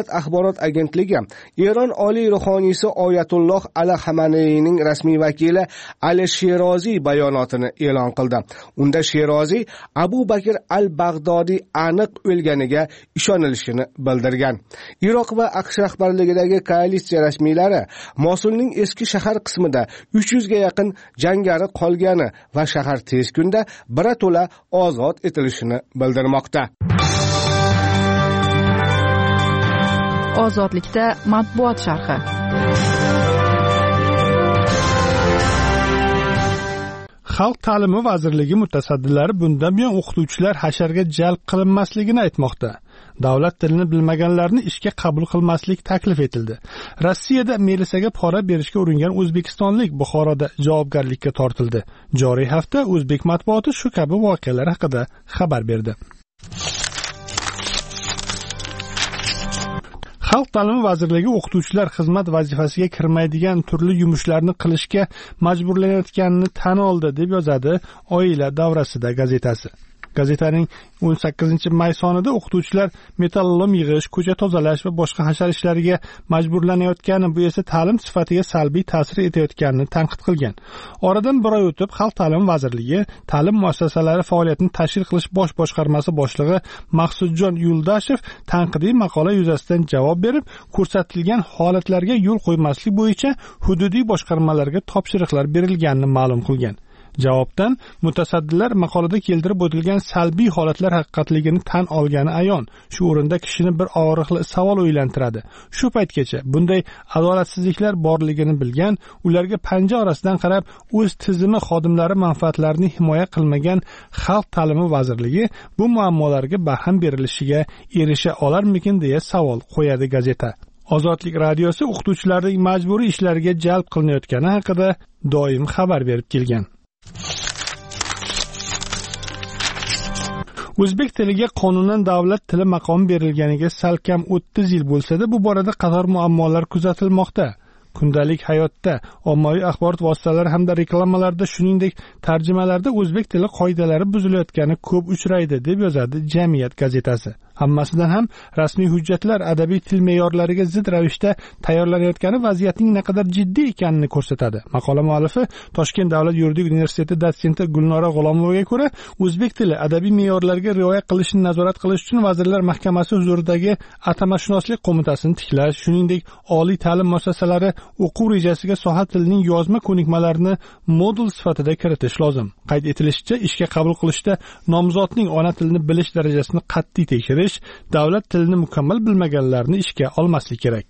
davlat axborot agentligi Eron oliy ruhoniysi Oyatulloh Ali Xameneining rasmiy vakili Ali Sheroziy bayonotini e'lon qildi. Unda Sheroziy Abu Bakr al-Bag'dodiy aniq o'lganiga ishonilishini bildirgan. Iroq va AQSh rahbarligidagi koalitsiya rasmiylari Mosulning eski shahar qismida uch yuz ga yaqin jangari qolgani va shahar tez kunda birato'la ozod etilishini bildirmoqda.
Ozodlikda matbuot sharhi.
Xalq ta'limi vazirligi mutasaddilari bundan buyon o'qituvchilar hasharga jalb qilinmasligini aytmoqda. Davlat tilini bilmaganlarni ishga qabul qilmaslik taklif etildi. Rossiyada militsiyaga pora berishga uringan o'zbekistonlik Buxoroda javobgarlikka tortildi. Joriy hafta o'zbek matbuoti shu kabi voqealar haqida xabar berdi. Xalq ta'limi vazirligi o'qituvchilar xizmat vazifasiga kirmaydigan turli yumushlarni qilishga majburlanayotganini tan oldi, deb yozadi Oila davrasida gazetasi. Gazetaning o'n sakkizinchi may sonida o'qituvchilar metallolom yig'ish, ko'cha tozalash va boshqa hashar ishlariga majburlanayotgani, bu esa ta'lim sifatiga salbiy ta'sir etayotganini tanqid qilgan. Oradan bir oy o'tib, Xalq ta'limi vazirligi ta'lim muassasalari faoliyatini tashkil qilish bosh boshqarmasi boshlig'i Maqsudjon Yuldashev tanqidiy maqola yuzasidan javob berib, ko'rsatilgan holatlarga yo'l qo'ymaslik bo'yicha hududiy boshqarmalarga topshiriqlar berilganini ma'lum qilgan. Javobdan mutasaddilar maqolada keltirib o'tilgan salbiy holatlar haqiqatligini tan olgani ayon. Shu o'rinda kishini bir og'riqli savol o'ylantiradi. Shu paytgacha bunday adolatsizliklar borligini bilgan, ularga panja orasidan qarab, o'z tizimi xodimlari manfaatlarini himoya qilmagan Xalq ta'limi vazirligi bu muammolarga barham berilishiga erisha olarmikin deya savol qo'yadi gazeta. Ozodlik radiosi o'qituvchilarning majburiy ishlariga jalb qilinayotgani haqida doim xabar berib kelgan. O'zbek tiliga qonunan davlat tili maqomi berilganiga salkam o'ttiz yil bo'lsa-da, bu borada qator muammolar kuzatilmoqda. Kundalik hayotda, ommaviy axborot vositalari hamda reklamalarda, shuningdek tarjimalarda o'zbek tili qoidalari buzilayotgani ko'p uchraydi, deb yozadi Jamiyat gazetasi. Hammasidan ham rasmiy hujjatlar adabiy til me'yorlariga zid ravishda tayyorlanayotgani vaziyatning naqadar jiddiy ekanini ko'rsatadi. Maqola muallifi Toshkent davlat yuridik universiteti dotsenti Gulnora G'ulomovaga ko'ra, o'zbek tili adabiy me'yorlarga rioya qilishni nazorat qilish uchun Vazirlar Mahkamasi huzuridagi atamashunoslik qo'mitasini tiklash, shuningdek oliy ta'lim muassasalari o'quv rejasiga soha tilining yozma ko'nikmalarini modul sifatida kiritish lozim. Qayd etilishicha, ishga qabul qilishda nomzodning ona tilini bilish darajasini qat'iy tekshirish, davlat tilini mukammal bilmaganlarni ishga olmaslik kerak.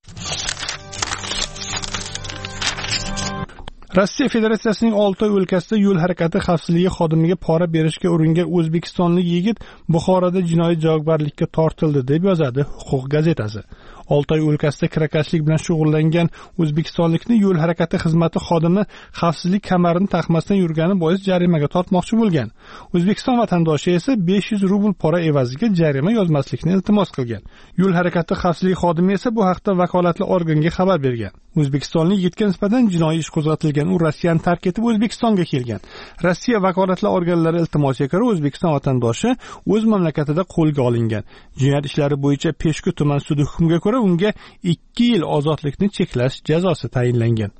Rossiya Federatsiyasining Oltoy o'lkasida yo'l harakati xavfsizligi xodimiga pora berishga uringan o'zbekistonlik yigit Buxoroda jinoiy javobgarlikka tortildi, deb yozadi Huquq gazetasi. Oltoy o'lkasida kirakashlik bilan shug'ullangan o'zbekistonlikni yo'l harakati xizmati xodimi xavfsizlik kamarini taqmasdan yurgani bois jarimaga tortmoqchi bo'lgan. O'zbekiston vatandoshi esa besh yuz rubl pora evaziga jarima yozmaslikni iltimos qilgan. Yo'l harakati xavfsizlik xodimi esa bu haqda vakolatli organga xabar bergan. O'zbekistonlik yigitga nisbatan jinoiy ish qo'zg'atilgan. U Rossiyani tark etib O'zbekistonga kelgan. Rossiya vakolatli organlari iltimosiga ko'ra O'zbekiston vatandoshi o'z mamlakatida qo'lga olingan. Jinoyat ishlari bo'yicha Peshku tuman sudi hukmiga ko'ra unga ikki yil ozodlikni cheklash jazosi tayinlangan.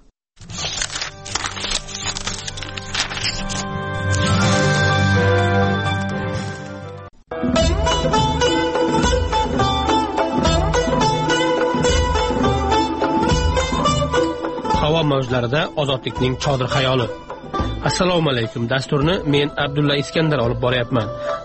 Havo mavjlarida ozodlikning chodir xayoli. Assalomu alaykum. Dasturni men Abdulla Iskandar olib boryapman.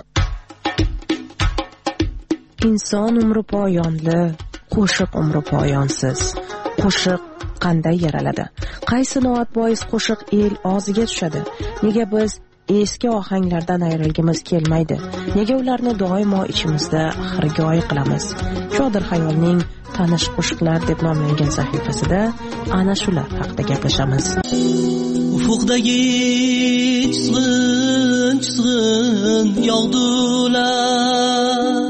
Inson umri poyonli, qo'shiq umri poyonsiz. Qo'shiq qanday yaraladi? Qaysi noat bois qo'shiq el og'ziga tushadi? Nega biz eski ohanglardan ayrilgimiz kelmaydi? Nega ularni doimo ichimizda xirgoyi qilamiz? Chodir xayolning tanish qo'shiqlar deb nomlangan sahifasida ana shular haqida gaplashamiz.
Ufukdagi chizg'in chizg'in yog'dular,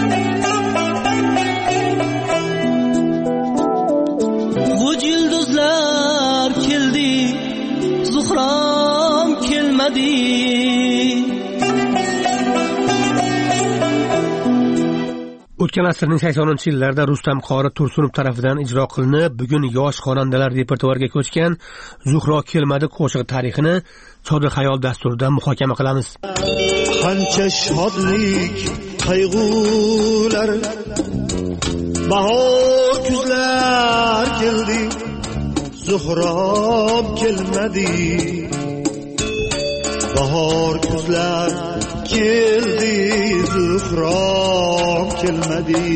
g'uj yulduzlar keldi, Zuhrom kelmadi.
O'tgan asrning saksoninchi yillarida Rustam Qori Tursunov tomonidan ijro qilinib, bugun yosh xonandalar repertuariga ko'chgan Zuhro kelmadi qo'shig'i tarixini Chodir xayol dasturida muhokama qilamiz.
Qancha shodlik, qayg'ular, bahor kuzlar keldi, Zuhrom kelmadi. Bahor kuzlar keldi, Zuhrom kelmadi.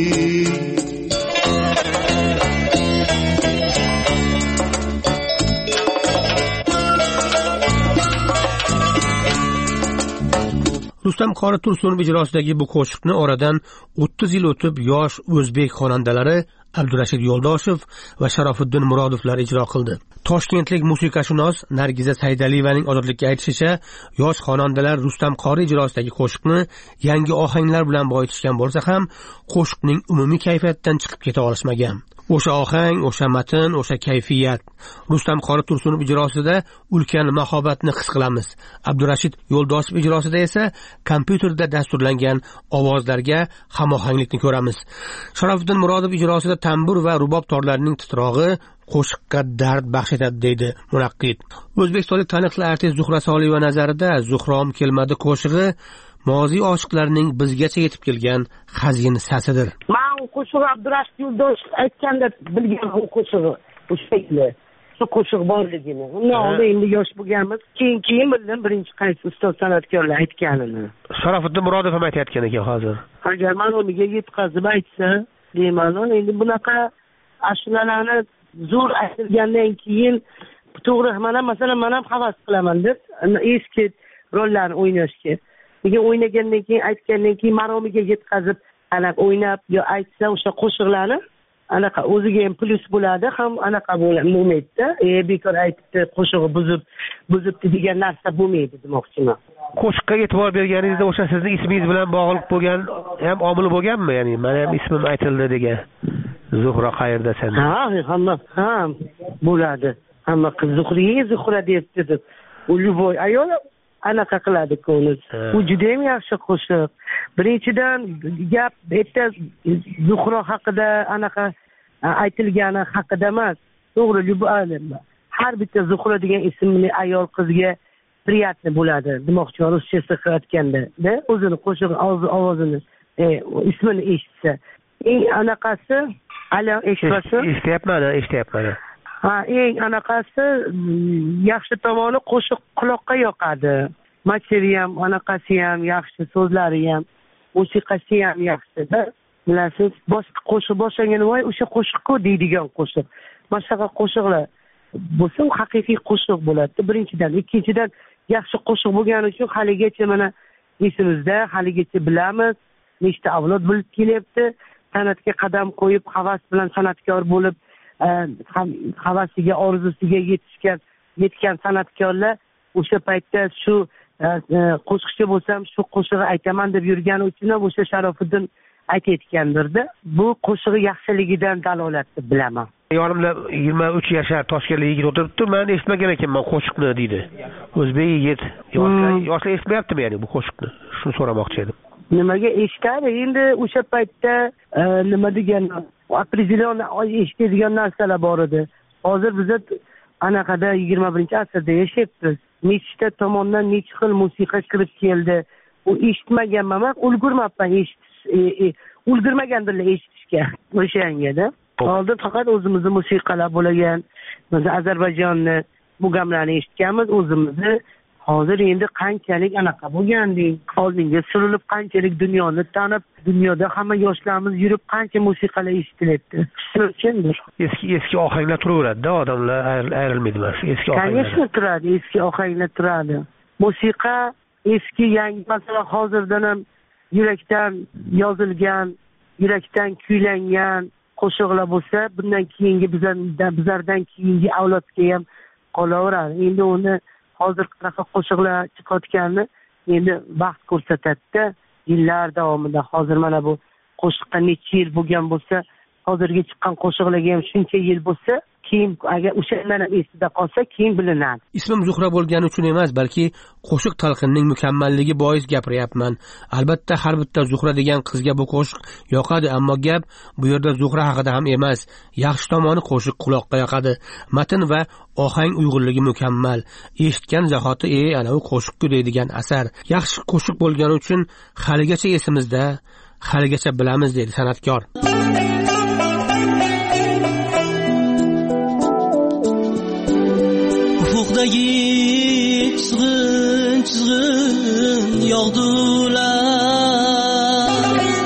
Rustam Qori Tursunov ijrosidagi bu qo'shiqni oradan o'ttiz yil o'tib yosh o'zbek xonandalari Abdurashid Yo'ldoshev va Sharofiddin Murodovlar ijro qildi. Toshkentlik musiqashunos Nargiza Saydaliyevaning ozodlikka aytishicha, yosh xonandalar Rustam Qori ijrosidagi qo'shiqni yangi ohanglar bilan boyitishgan bo'lsa ham, qo'shiqning umumiy kayfiyatdan chiqib keta olishmagan. O'sha ohang, o'sha matn, o'sha kayfiyat Rustam Qori Tursunov ijrosida ulkan mahobatni his qilamiz. Abdurashid Yo'ldoshev ijrosida esa kompyuterda dasturlangan ovozlarga hamohanglikni ko'ramiz. Sharofiddin Murodov ijrosida tambur va rubob torlarining titrog'i qo'shiqqa dard baxsh etadi deydi munaqqid. O'zbekistonlik taniqli artist Zuhra Soliyeva nazarida Zuhrom kelmadi qo'shig'i moziy oshiqlarning bizgacha yetib kelgan xazinasidir.
Men qo'shiq Abdurashid Yo'ldoshev aytganda bilgan u qo'shig'i o'shakli. Shu qo'shiq borligini. Undan oldin endi yosh bo'lganmiz. Keyin keyin bildim birinchi qaysi ustoz san'atkorlar aytganini.
Sharofiddin Murodov ham aytayotgan ekan hozir.
Agar men ularga yetkazib aytsa, deyman, endi bunaqa ashulalarni zo'r aytilgandan keyin to'g'ri mana masalan men ham havas qilaman deb eski rollarni o'ynashga. Lekin o'ynagandan keyin aytgandan keyin maromiga yetkazib anaqa o'ynab yo aytsa o'sha qo'shiqlarni anaqa o'ziga ham plus bo'ladi, ham anaqa bo'lmaydi-da. E bekor aytibdi, qo'shig'i buzib buzibdi degan narsa bo'lmaydi demoqchiman.
Qo'shiqqa e'tibor berganingizda o'sha sizning ismingiz bilan bog'liq bo'lgan ham omil bo'lganmi? Ya'ni meni ham ismim aytildi degan. Zuhra qayerdasan?
Ha, hamma ham bo'ladi. Hamma qiz Zuhriye Zuhra debdi deb. U Luboy ayol anaqa qiladi ko'ngil. Bu juda ham yaxshi qo'shiq. Birinchidan gap bitta Zuhra haqida anaqa aytilgani haqida emas. To'g'ri, Luboy har bitta Zuhra degan ismli ayol qizga priyatni bo'ladi. Demoqchi ruschasi qilayotganda, da o'zini qo'shiq ovozini, ismini eshitsa. Eng anaqasi Alo, eshityapsiz?
Eshityapman, eshityapman.
Ha, eng anaqasi yaxshi tomoni qo'shiq quloqqa yoqadi. Materiali ham, anaqasi ham yaxshi, so'zlari ham, musiqasi ham yaxshi-da. Bilasiz, boshqa qo'shiq boshlagan voy o'sha qo'shiq-ku deydigan qo'shiq. Boshqa qo'shiqlar bo'lsa, u haqiqiy qo'shiq bo'ladi. Birinchidan, ikkinchidan yaxshi qo'shiq bo'lgani uchun haligacha mana esimizda, haligacha bilamiz, nechta avlod bo'lib kelyapti. San'atga qadam qo'yib, havas bilan san'atkor bo'lib, havasiga, orzusiga yetishgan, yetgan san'atkorlar o'sha paytda shu qo'shiqchi bo'lsam, shu qo'shig'i aytaman deb yurgani uchun ham o'sha Sharofiddin aytayotgandir-da. Bu qo'shig'i yaxshiligidan dalolat deb bilaman.
Yonimda yigirma uch yashar toshkentlik yigit o'tiribdi. Men eshitmagan ekanman qo'shiqni deydi. O'zbek yigit. Yoshlar eshitmayaptimi ya'ni bu qo'shiqni? Shuni so'ramoqchi edim.
Nimaga eshitadi? Endi o'sha paytda nima degan, определённо eshitadigan narsalar bor edi. Hozir biz anaqada yigirma birinchi asrda yashayapmiz. Nechta tomondan nech xil musiqa kirib keldi. U eshitmaganman, ulgurmabman eshitish, ulgurmagandirlar eshitishga o'shangada. Oldin faqat o'zimizning musiqalar bo'lagan, biz Ozarbayjonni bu gamlarni eshitganmiz o'zimizni. Hozir endi qanchalik anaqa bo'lganding, oldinga surilib qanchalik dunyoni tanib, dunyoda hamma yoshlarimiz yurib qancha musiqalar eshitilyapti. Shunchundir.
Eski eski ohanglar turaveradi-da, odamlar ayrilmaydi mana shu eski ohanglar.
Конечно, turadi, eski ohanglar turadi. Musiqa eski, yangi, masalan, hozirdan ham yurakdan yozilgan, yurakdan kuylangan qo'shiqlar bo'lsa, bundan keyingi bizlardan bizlardan keyingi avlodga ham qolaveradi. Endi uni hozir qanaqa qo'shiqlar chiqayotganini endi vaqt ko'rsatadi-da. Yillar davomida hozir mana bu qo'shiqqa necha yil bo'lgan bo'lsa, hozirgi chiqqan qo'shiqlarga ham shuncha yil bo'lsa,
keyin agar o'shandan ham esida qolsa keyin bilinadi.
Ismim Zuhra bo'lgani uchun emas, balki qo'shiq talqinining mukammalligi bois gapiryapman. Albatta har bitta Zuhra degan qizga bu qo'shiq yoqadi, ammo gap bu yerda Zuhra haqida ham emas. Yaxshi tomoni qo'shiq quloqqa yoqadi. Matn va ohang uyg'unligi mukammal. Eshitgan zahoti "Ey, ana u qo'shiq-ku" deydigan asar. Yaxshi qo'shiq bo'lgani uchun haligacha esimizda, haligacha bilamiz dedi san'atkor.
Ufukdagi chizg'in chizg'in yog'dular,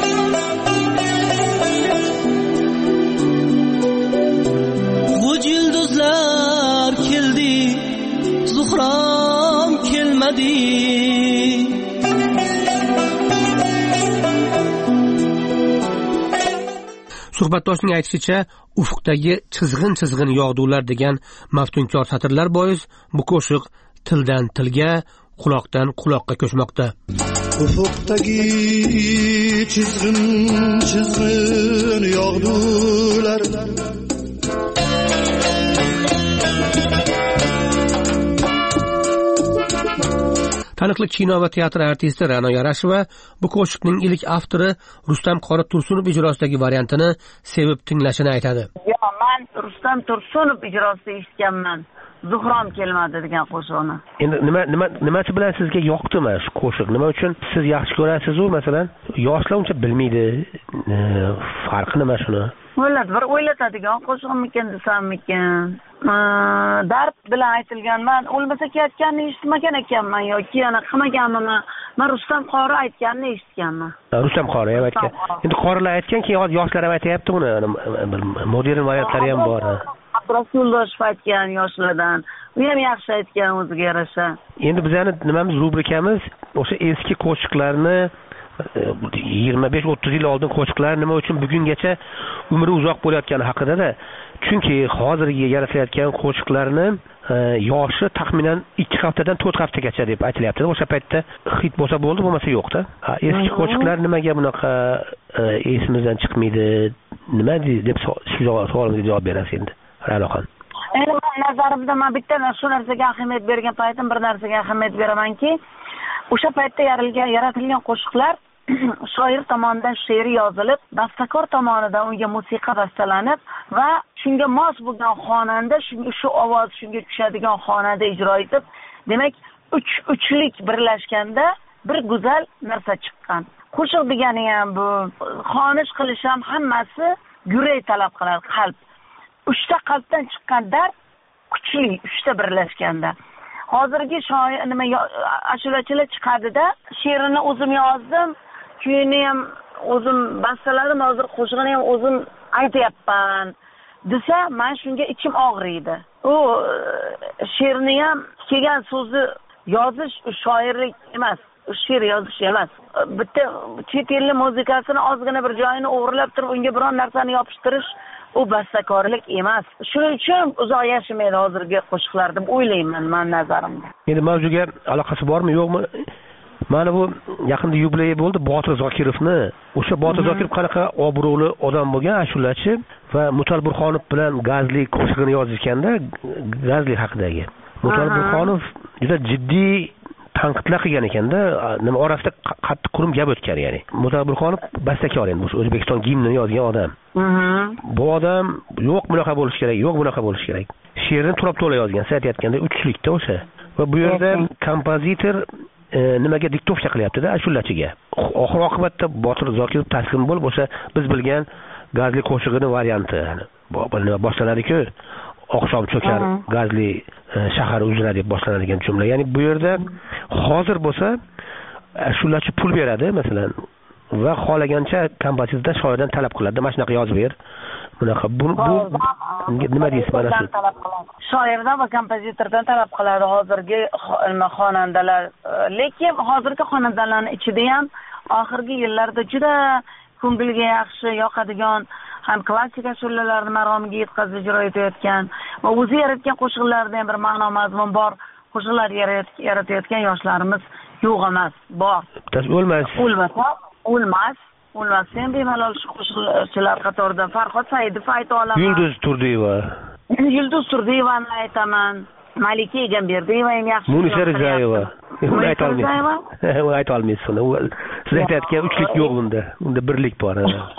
g'uj yulduzlar keldi, Zuhrom kelmadi.
Suhbatdoshning aytishicha, ufqdagi chizg'in chizg'in yog'dular degan maftunkor satrlar bois bu qo'shiq tildan tilga, quloqdan quloqqa ko'chmoqda.
Ufqdagi chizg'in chizg'in yog'dular,
taniqli kino va teatr artisti Ra'no Yarasheva bu qo'shiqning ilk avtori Rustam Qori Tursunov ijrosidagi variantini sevib tinglashini aytadi.
Yo, men Rustam Tursunov ijrosida eshitganman. Zuhrom kelmadi degan qo'shiqni.
Endi nima nima nimasi bilan sizga yoqdi mana shu qo'shiq? Nima uchun siz yaxshi ko'rasiz-u, masalan, yoshlar uncha bilmaydi. Farqi nima shuni?
O'ylab, bir o'ylatadigan qo'shiqmikin desammikin. Dard bilan aytilgan. Men o'lmasa ketganini eshitmagan ekanman yoki yana qilmaganman. Men Rustam Qori aytganini eshitganman.
Rustam Qori ham aytgan. Endi qorilar aytgan, keyin hozir yoshlar ham aytayapti buni. Modern variantlari ham bor.
Rasululloh aytgan yoshlardan. U ham yaxshi aytgan o'ziga yarasha.
Endi bizning nimamiz rubrikamiz o'sha eski qo'shiqlarni yigirma besh o'ttiz yil oldin qo'shiqlar nima uchun bugungacha umri uzoq bo'layotgani haqida-da. Chunki hozirgi yaratilayotgan qo'shiqlarni yoshi taxminan ikki haftadan to'rt haftagacha deb aytilyapti. O'sha paytda hit bo'lsa bo'ldi, bo'lmasa yo'q-da. Eski qo'shiqlar nimaga bunaqa esimizdan chiqmaydi? Nima deb shu savolimizga javob berasiz endi. Ra'noxon.
Endi nazarimda men bitta shu narsaga ahamiyat bergan paytim bir narsaga ahamiyat beramanki, o'sha paytda yarilgan, yaratilgan qo'shiqlar shoir tomonidan she'r yozilib, bastakor tomonidan unga musiqa bastalanib va shunga mos bo'lgan xonanda, shunga shu ovoz shunga tushadigan xonanda ijro etib, demak, uch uchlik birlashganda bir go'zal narsa chiqqan. Qo'shiq degani ham bu, xonish qilish ham hammasi yurak talab qiladi, qalb. Uchta qalbdan chiqqan dard kuchli, uchta birlashganda. Hozirgi shoir nima ashulachilar chiqadida, she'rini o'zim yozdim, kuyini ham o'zim bastaladim, hozir qo'shig'ini ham o'zim aytayapman desa, men shunga ichim og'riydi. U she'rni ham kelgan so'zni yozish shoirlik emas, she'r yozish emas. Bitta chet ellik muzikasini ozgina bir joyini o'g'irlab turib, unga biron narsani yopishtirish u bastakorlik emas. Shuning uchun uzoq yashamaydi hozirgi qo'shiqlar deb o'ylayman men nazarimda.
Endi mavzuga aloqasi bormi, yo'qmi? Mana bu yaqinda yubiley bo'ldi Botir Zokirovni. O'sha Botir Zokirov qanaqa obro'li odam bo'lgan, ashulachi va Mutal Burxonov bilan Gazli qo'shig'ini yozishganda, Gazli haqidagi. Mutal Burxonov juda jiddiy tanqidlar qilgan ekanda, nima orasida qattiq qurum gap o'tgan, ya'ni. Mutal Burxonov bastakor endi, o'sha O'zbekiston gimnini yozgan odam. Bu odam yo'q bunaqa bo'lish kerak, yo'q bunaqa bo'lish kerak. She'rni turab to'la yozgan, siz aytayotganda uchlikda o'sha. Va bu yerda kompozitor nimaga diktovka qilyapti-da ashulachiga. Oxir oqibatda Botir Zokirov taslim bo'lib, o'sha biz bilgan Gazli qo'shig'ini varianti, ya'ni boshlanadi-ku, oqshom cho'kar Gazli shahar uzra deb boshlanadigan jumla. Ya'ni bu yerda hozir bo'lsa ashulachi pul beradi, masalan, va xohlagancha kompozitordan shoirdan talab qiladi, mana shunaqa yozib ber. Bunaqa bu nima deysiz mana shu?
Shoirdan va kompozitordan talab qiladi hozirgi xonandalar. Lekin hozirgi xonandalarning ichida ham oxirgi yillarda juda ko'ngilga yaxshi yoqadigan ham klassik ashulalarni maromiga yetkazib ijro etayotgan va o'zi yaratgan qo'shiqlarda ham bir ma'no mazmun bor qo'shiqlar yaratayotgan yoshlarimiz yo'q emas, bor.
O'lmas.
O'lmasa, o'lmas. O'lmas. Sen bemalol shu qo'shiqchilar qatoridan Farhod Saidov ayta olaman.
Yulduz Turdiyeva.
Yulduz Turdiyevani aytaman. Malika Egamberdiyeva ham yaxshi.
Munisa Rizayeva. Uni ayta olmaysiz. Uni ayta olmaysiz. Siz aytayotgan uchlik yo'q bunda. Unda birlik bor.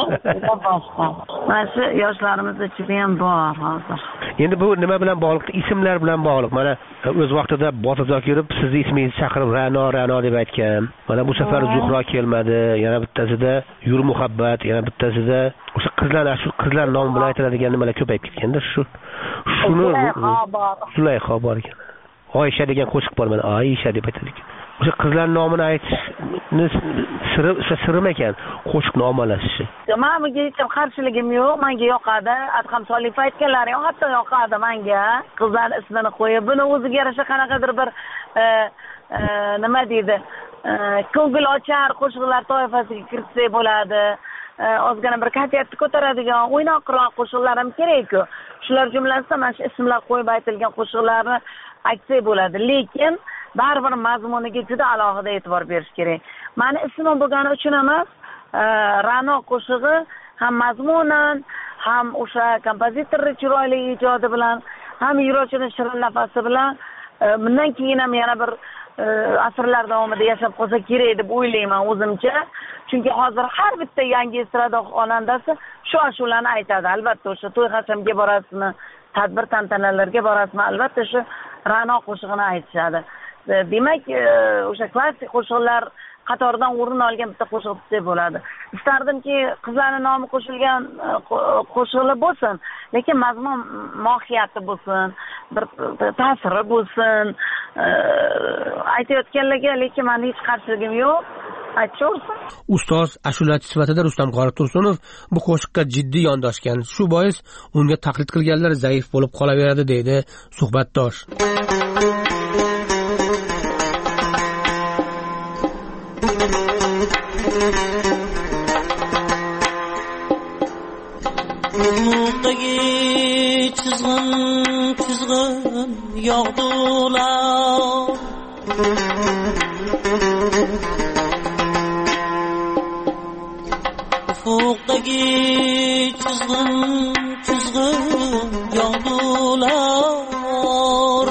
Mana shu yoshlarimiz ichida ham bor hozir.
Endi bu nima bilan bog'liq? Ismlar bilan bog'liq. Mana o'z vaqtida Botir Zokirov sizni ismingizni chaqirib Ra'no, Ra'no deb aytgan. Mana bu safar Zuhro kelmadi. Yana bittasida Yur muhabbat, yana bittasida o'sha qizlar shu qizlar nomi bilan aytiladigan nimalar ko'payib ketganda shu shuni Zulayho bor ekan. Oysha degan qo'shiq bor, mana Oysha deb aytadi ekan. O'sha qizlar nomini aytishni siri o'sha sirim ekan, qo'shiqni ommalashishi.
Men bunga hech ham qarshiligim yo'q, menga yoqadi. Adham Soliyev aytganlari ham hatto yoqadi menga. Qizlar ismini qo'yib, buni o'ziga yarasha qanaqadir bir nima deydi, ko'ngil ochar qo'shiqlar toifasiga kiritsa bo'ladi. Ozgina bir kayfiyatni ko'taradigan, o'ynoqroq qo'shiqlar ham kerak-ku. Shular jumlasida mana shu ismlar qo'yib aytilgan qo'shiqlarni aytsak bo'ladi, lekin baribir mazmuniga juda alohida e'tibor berish kerak. Mani ismim bo'lgani uchun emas, Ra'no qo'shig'i ham mazmunan, ham o'sha kompozitorning chiroyli ijodi bilan, ham ijrochining shirin nafasi bilan bundan keyin ham yana bir asrlar davomida yashab qolsa kerak deb o'ylayman o'zimcha. Chunki hozir har bitta yangi estrada xonandasi shu ashularni aytadi. Albatta o'sha to'y hashamga borasizmi, tadbir tantanalarga borasizmi, albatta shu Ra'no qo'shig'ini aytishadi. Demak, o'sha klassik qo'shiqlar qatoridan o'rin olgan bitta qo'shiq deb bo'ladi. Istardimki, qizlarning nomi qo'shilgan qo'shiqlar bo'lsin, lekin mazmun mohiyati bo'lsin, bir ta'siri bo'lsin. Aytayotganlarga lekin meni hech qarshiligim yo'q. Aytishsin.
Ustoz ashulachi sifatida Rustam Qori Tursunov bu qo'shiqqa jiddiy yondoshgan. Shu bois unga taqlid qilganlar zaif bo'lib qolaveradi deydi suhbatdosh.
Ufukdagi chizg'in chizg'in yog'dular. Ufukdagi chizg'in chizg'in yog'dular.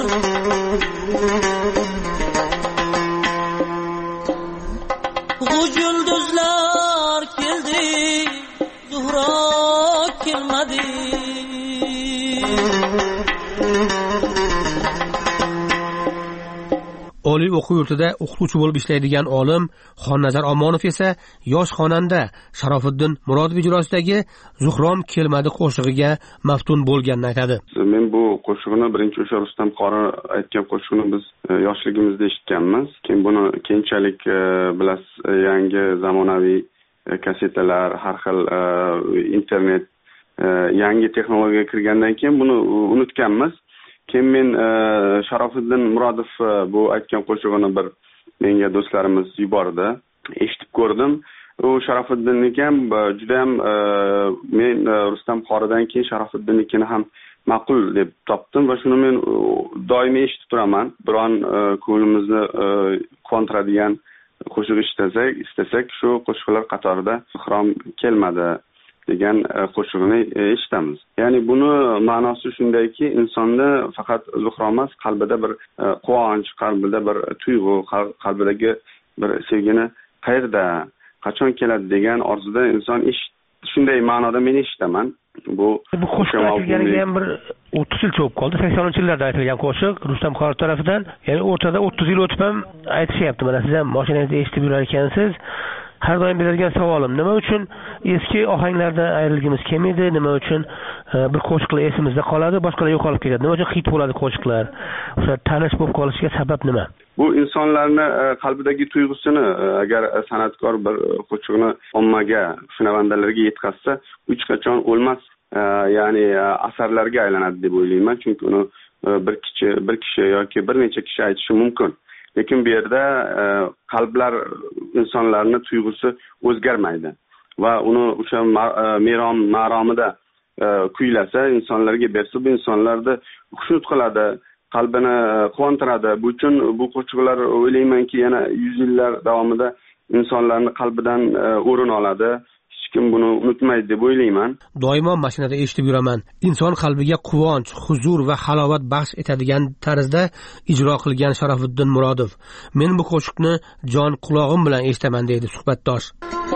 Yulduzlar keldi, Zuhro kelmadi.
Oliy o'quv yurtida o'qituvchi bo'lib ishlaydigan olim Xonnazar Omonov esa yosh xonanda Sharofiddin Murodov ijrosidagi Zuhrom kelmadi qo'shig'iga maftun bo'lganini aytadi.
Men bu qo'shiqni birinchi o'sha Rustam Qori aytgan qo'shiqni biz yoshligimizda eshitganmiz. Keyin buni keyinchalik bilasiz, yangi zamonaviy kasetalar, har xil internet, yangi texnologiya kirgandan keyin buni unutganmiz. Keyin men Sharofiddin Murodov bu aytgan qo'shig'ini bir menga do'stlarimiz yubordi. Eshitib ko'rdim. U Sharofiddinning ham juda ham men Rustam Qoridan keyin Sharofiddinnikini ham ma'qul deb topdim va shuni men doimiy eshitib turaman. Biron ko'nglimizni quvontiradigan qo'shiq ishtasak, istasak shu qo'shiqlar qatorida Zuhrom kelmadi degan qo'shiqni eshitamiz. Ya'ni buni ma'nosi shundayki, insonda faqat Zuhro emas, qalbida bir quvonch, qalbida bir tuyg'u, qalbidagi bir sevgini qayerda, qachon keladi degan orzuda inson shunday ma'noda men eshitaman. Bu
bu qo'shiq aytilganiga ham bir o'ttiz yil bo'lib qoldi. saksoninchi yillarda aytilgan qo'shiq Rustam Qori tomonidan. Ya'ni o'rtada o'ttiz yil o'tib ham aytishyapti. Mana siz ham mashinangizda eshitib yurar ekansiz. Har doim beradigan savolim, nima uchun eski ohanglardan ayrilgimiz kelmaydi? Nima uchun bir qo'shiqlar esimizda qoladi, boshqalar yo'qolib ketadi? Nima uchun hit bo'ladi qo'shiqlar? O'sha tanish bo'lib qolishiga sabab nima?
Bu insonlarning qalbidagi tuyg'usini agar san'atkor bir qo'shiqni ommaga, xonandalarga yetkazsa, hech qachon o'lmas, ya'ni asarlarga aylanadi deb o'ylayman. Chunki uni bir kishi, bir kishi yoki bir necha kishi aytishi mumkin. Lekin bu yerda qalblar, insonlarning tuyg'usi o'zgarmaydi va uni o'sha merom maromida kuylasa, insonlarga bersa, bu insonlarni xushnud qiladi, qalbini quvontiradi. Bu uchun bu qo'shiqlar o'ylaymanki yana yuz yillar davomida insonlarning qalbidan o'rin oladi. Hech kim buni unutmaydi deb o'ylayman.
Doimo mashinada eshitib yuraman. Inson qalbiga quvonch, huzur va halovat baxsh etadigan tarzda ijro qilgan Sharofiddin Murodov. Men bu qo'shiqni jon quloqim bilan eshitaman deydi suhbatdosh.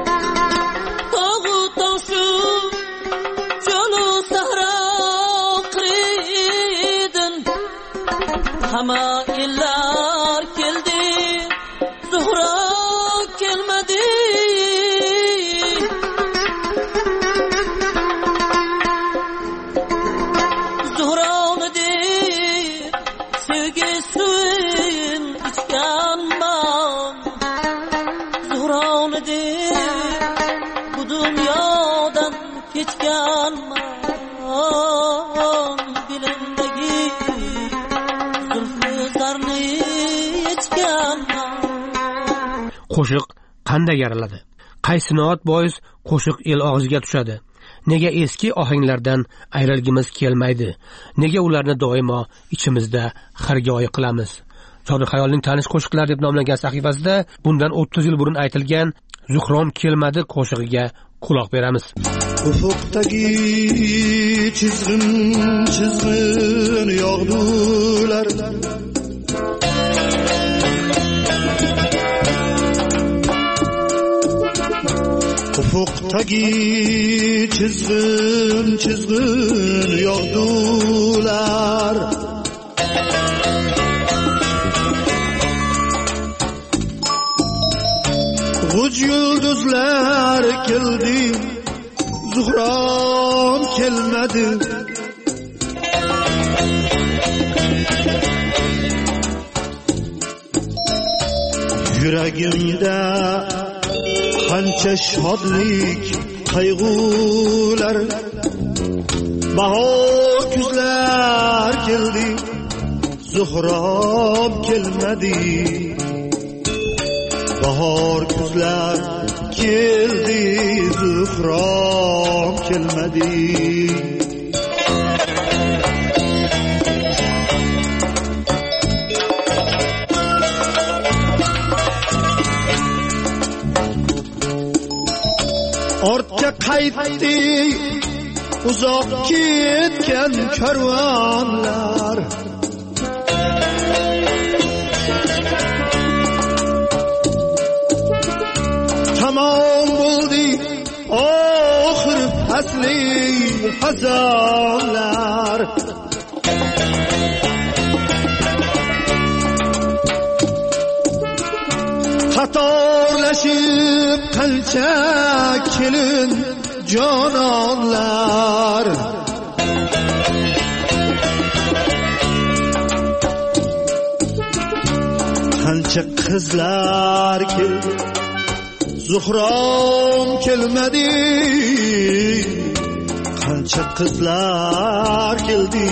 Hamma illar keldi, Zuhra kelmadi. Zuhrani deb sevgi suyun ichganman. Zuhrani deb bu dunyodan kechganman. Dilimdagi
qo'shiq qanday yaraladi? Qaysi noat bois qo'shiq el og'ziga tushadi? Nega eski ohanglardan ayrilgimiz kelmaydi? Nega ularni doimo ichimizda xirgoyi qilamiz? Sodiq Xayolning tanish qo'shiqlar deb nomlangan sahifasida bundan o'ttiz yil burun aytilgan Zuhrom kelmadi qo'shig'iga quloq beramiz.
Ufukdagi chizg'in chizg'in yog'dular. Ufukdagi chizg'in chizg'in yog'dular. G'uj yulduzlar keldi, Zuhrom kelmadi. Yuragimda qancha shodlik, qayg'ular. Bahor kuzlar keldi, Zuhrom kelmadi. Bahor kuzlar keldi, Zuhrom kelmadi. Ortga qaytdi uzoq ketgan karvonlar. Tamom bo'ldi oxir fasli xazonlar. Qatorlashib qancha kelin jononlar. Qancha qizlar keldi, Zuhrom kelmadi. Qancha qizlar keldi,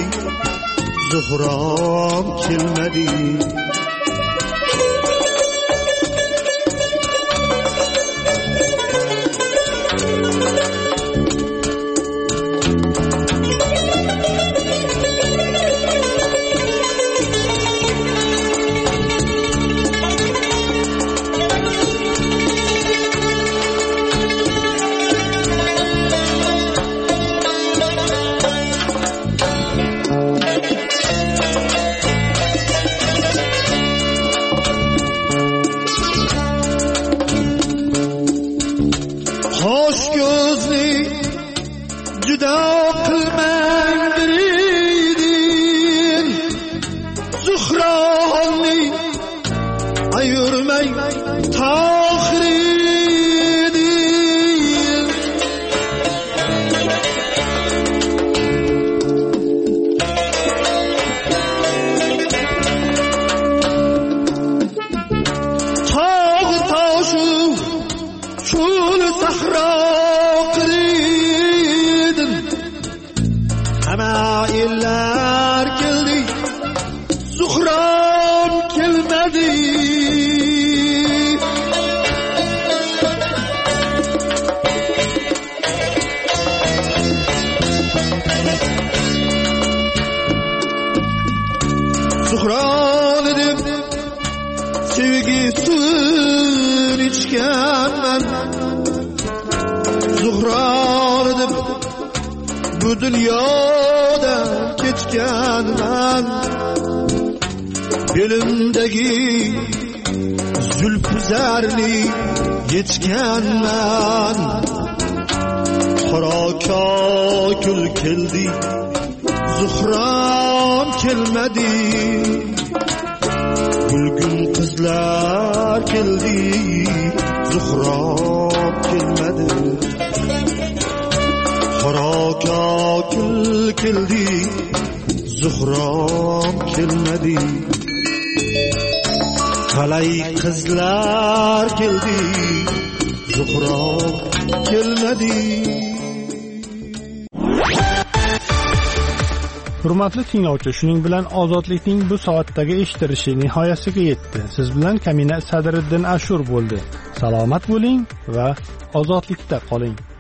Zuhrom kelmadi. bu dunyodan kechganman belimdagi zulfi zarni yechganman qora kokul keldi zuhrom kelmadi gulgun qizlar keldi zuhrom kelmadi qora kokul keldi zuhrom kelmadi qalay qizlar keldi zuhrom kelmadi.
Hurmatli tinglovchi, shuning bilan ozodlikning bu soatdagi eshitilishi nihoyasiga yetdi. Siz bilan Kamina Sadriddin Ashur bo'ldi. Salomat bo'ling va ozodlikda qoling.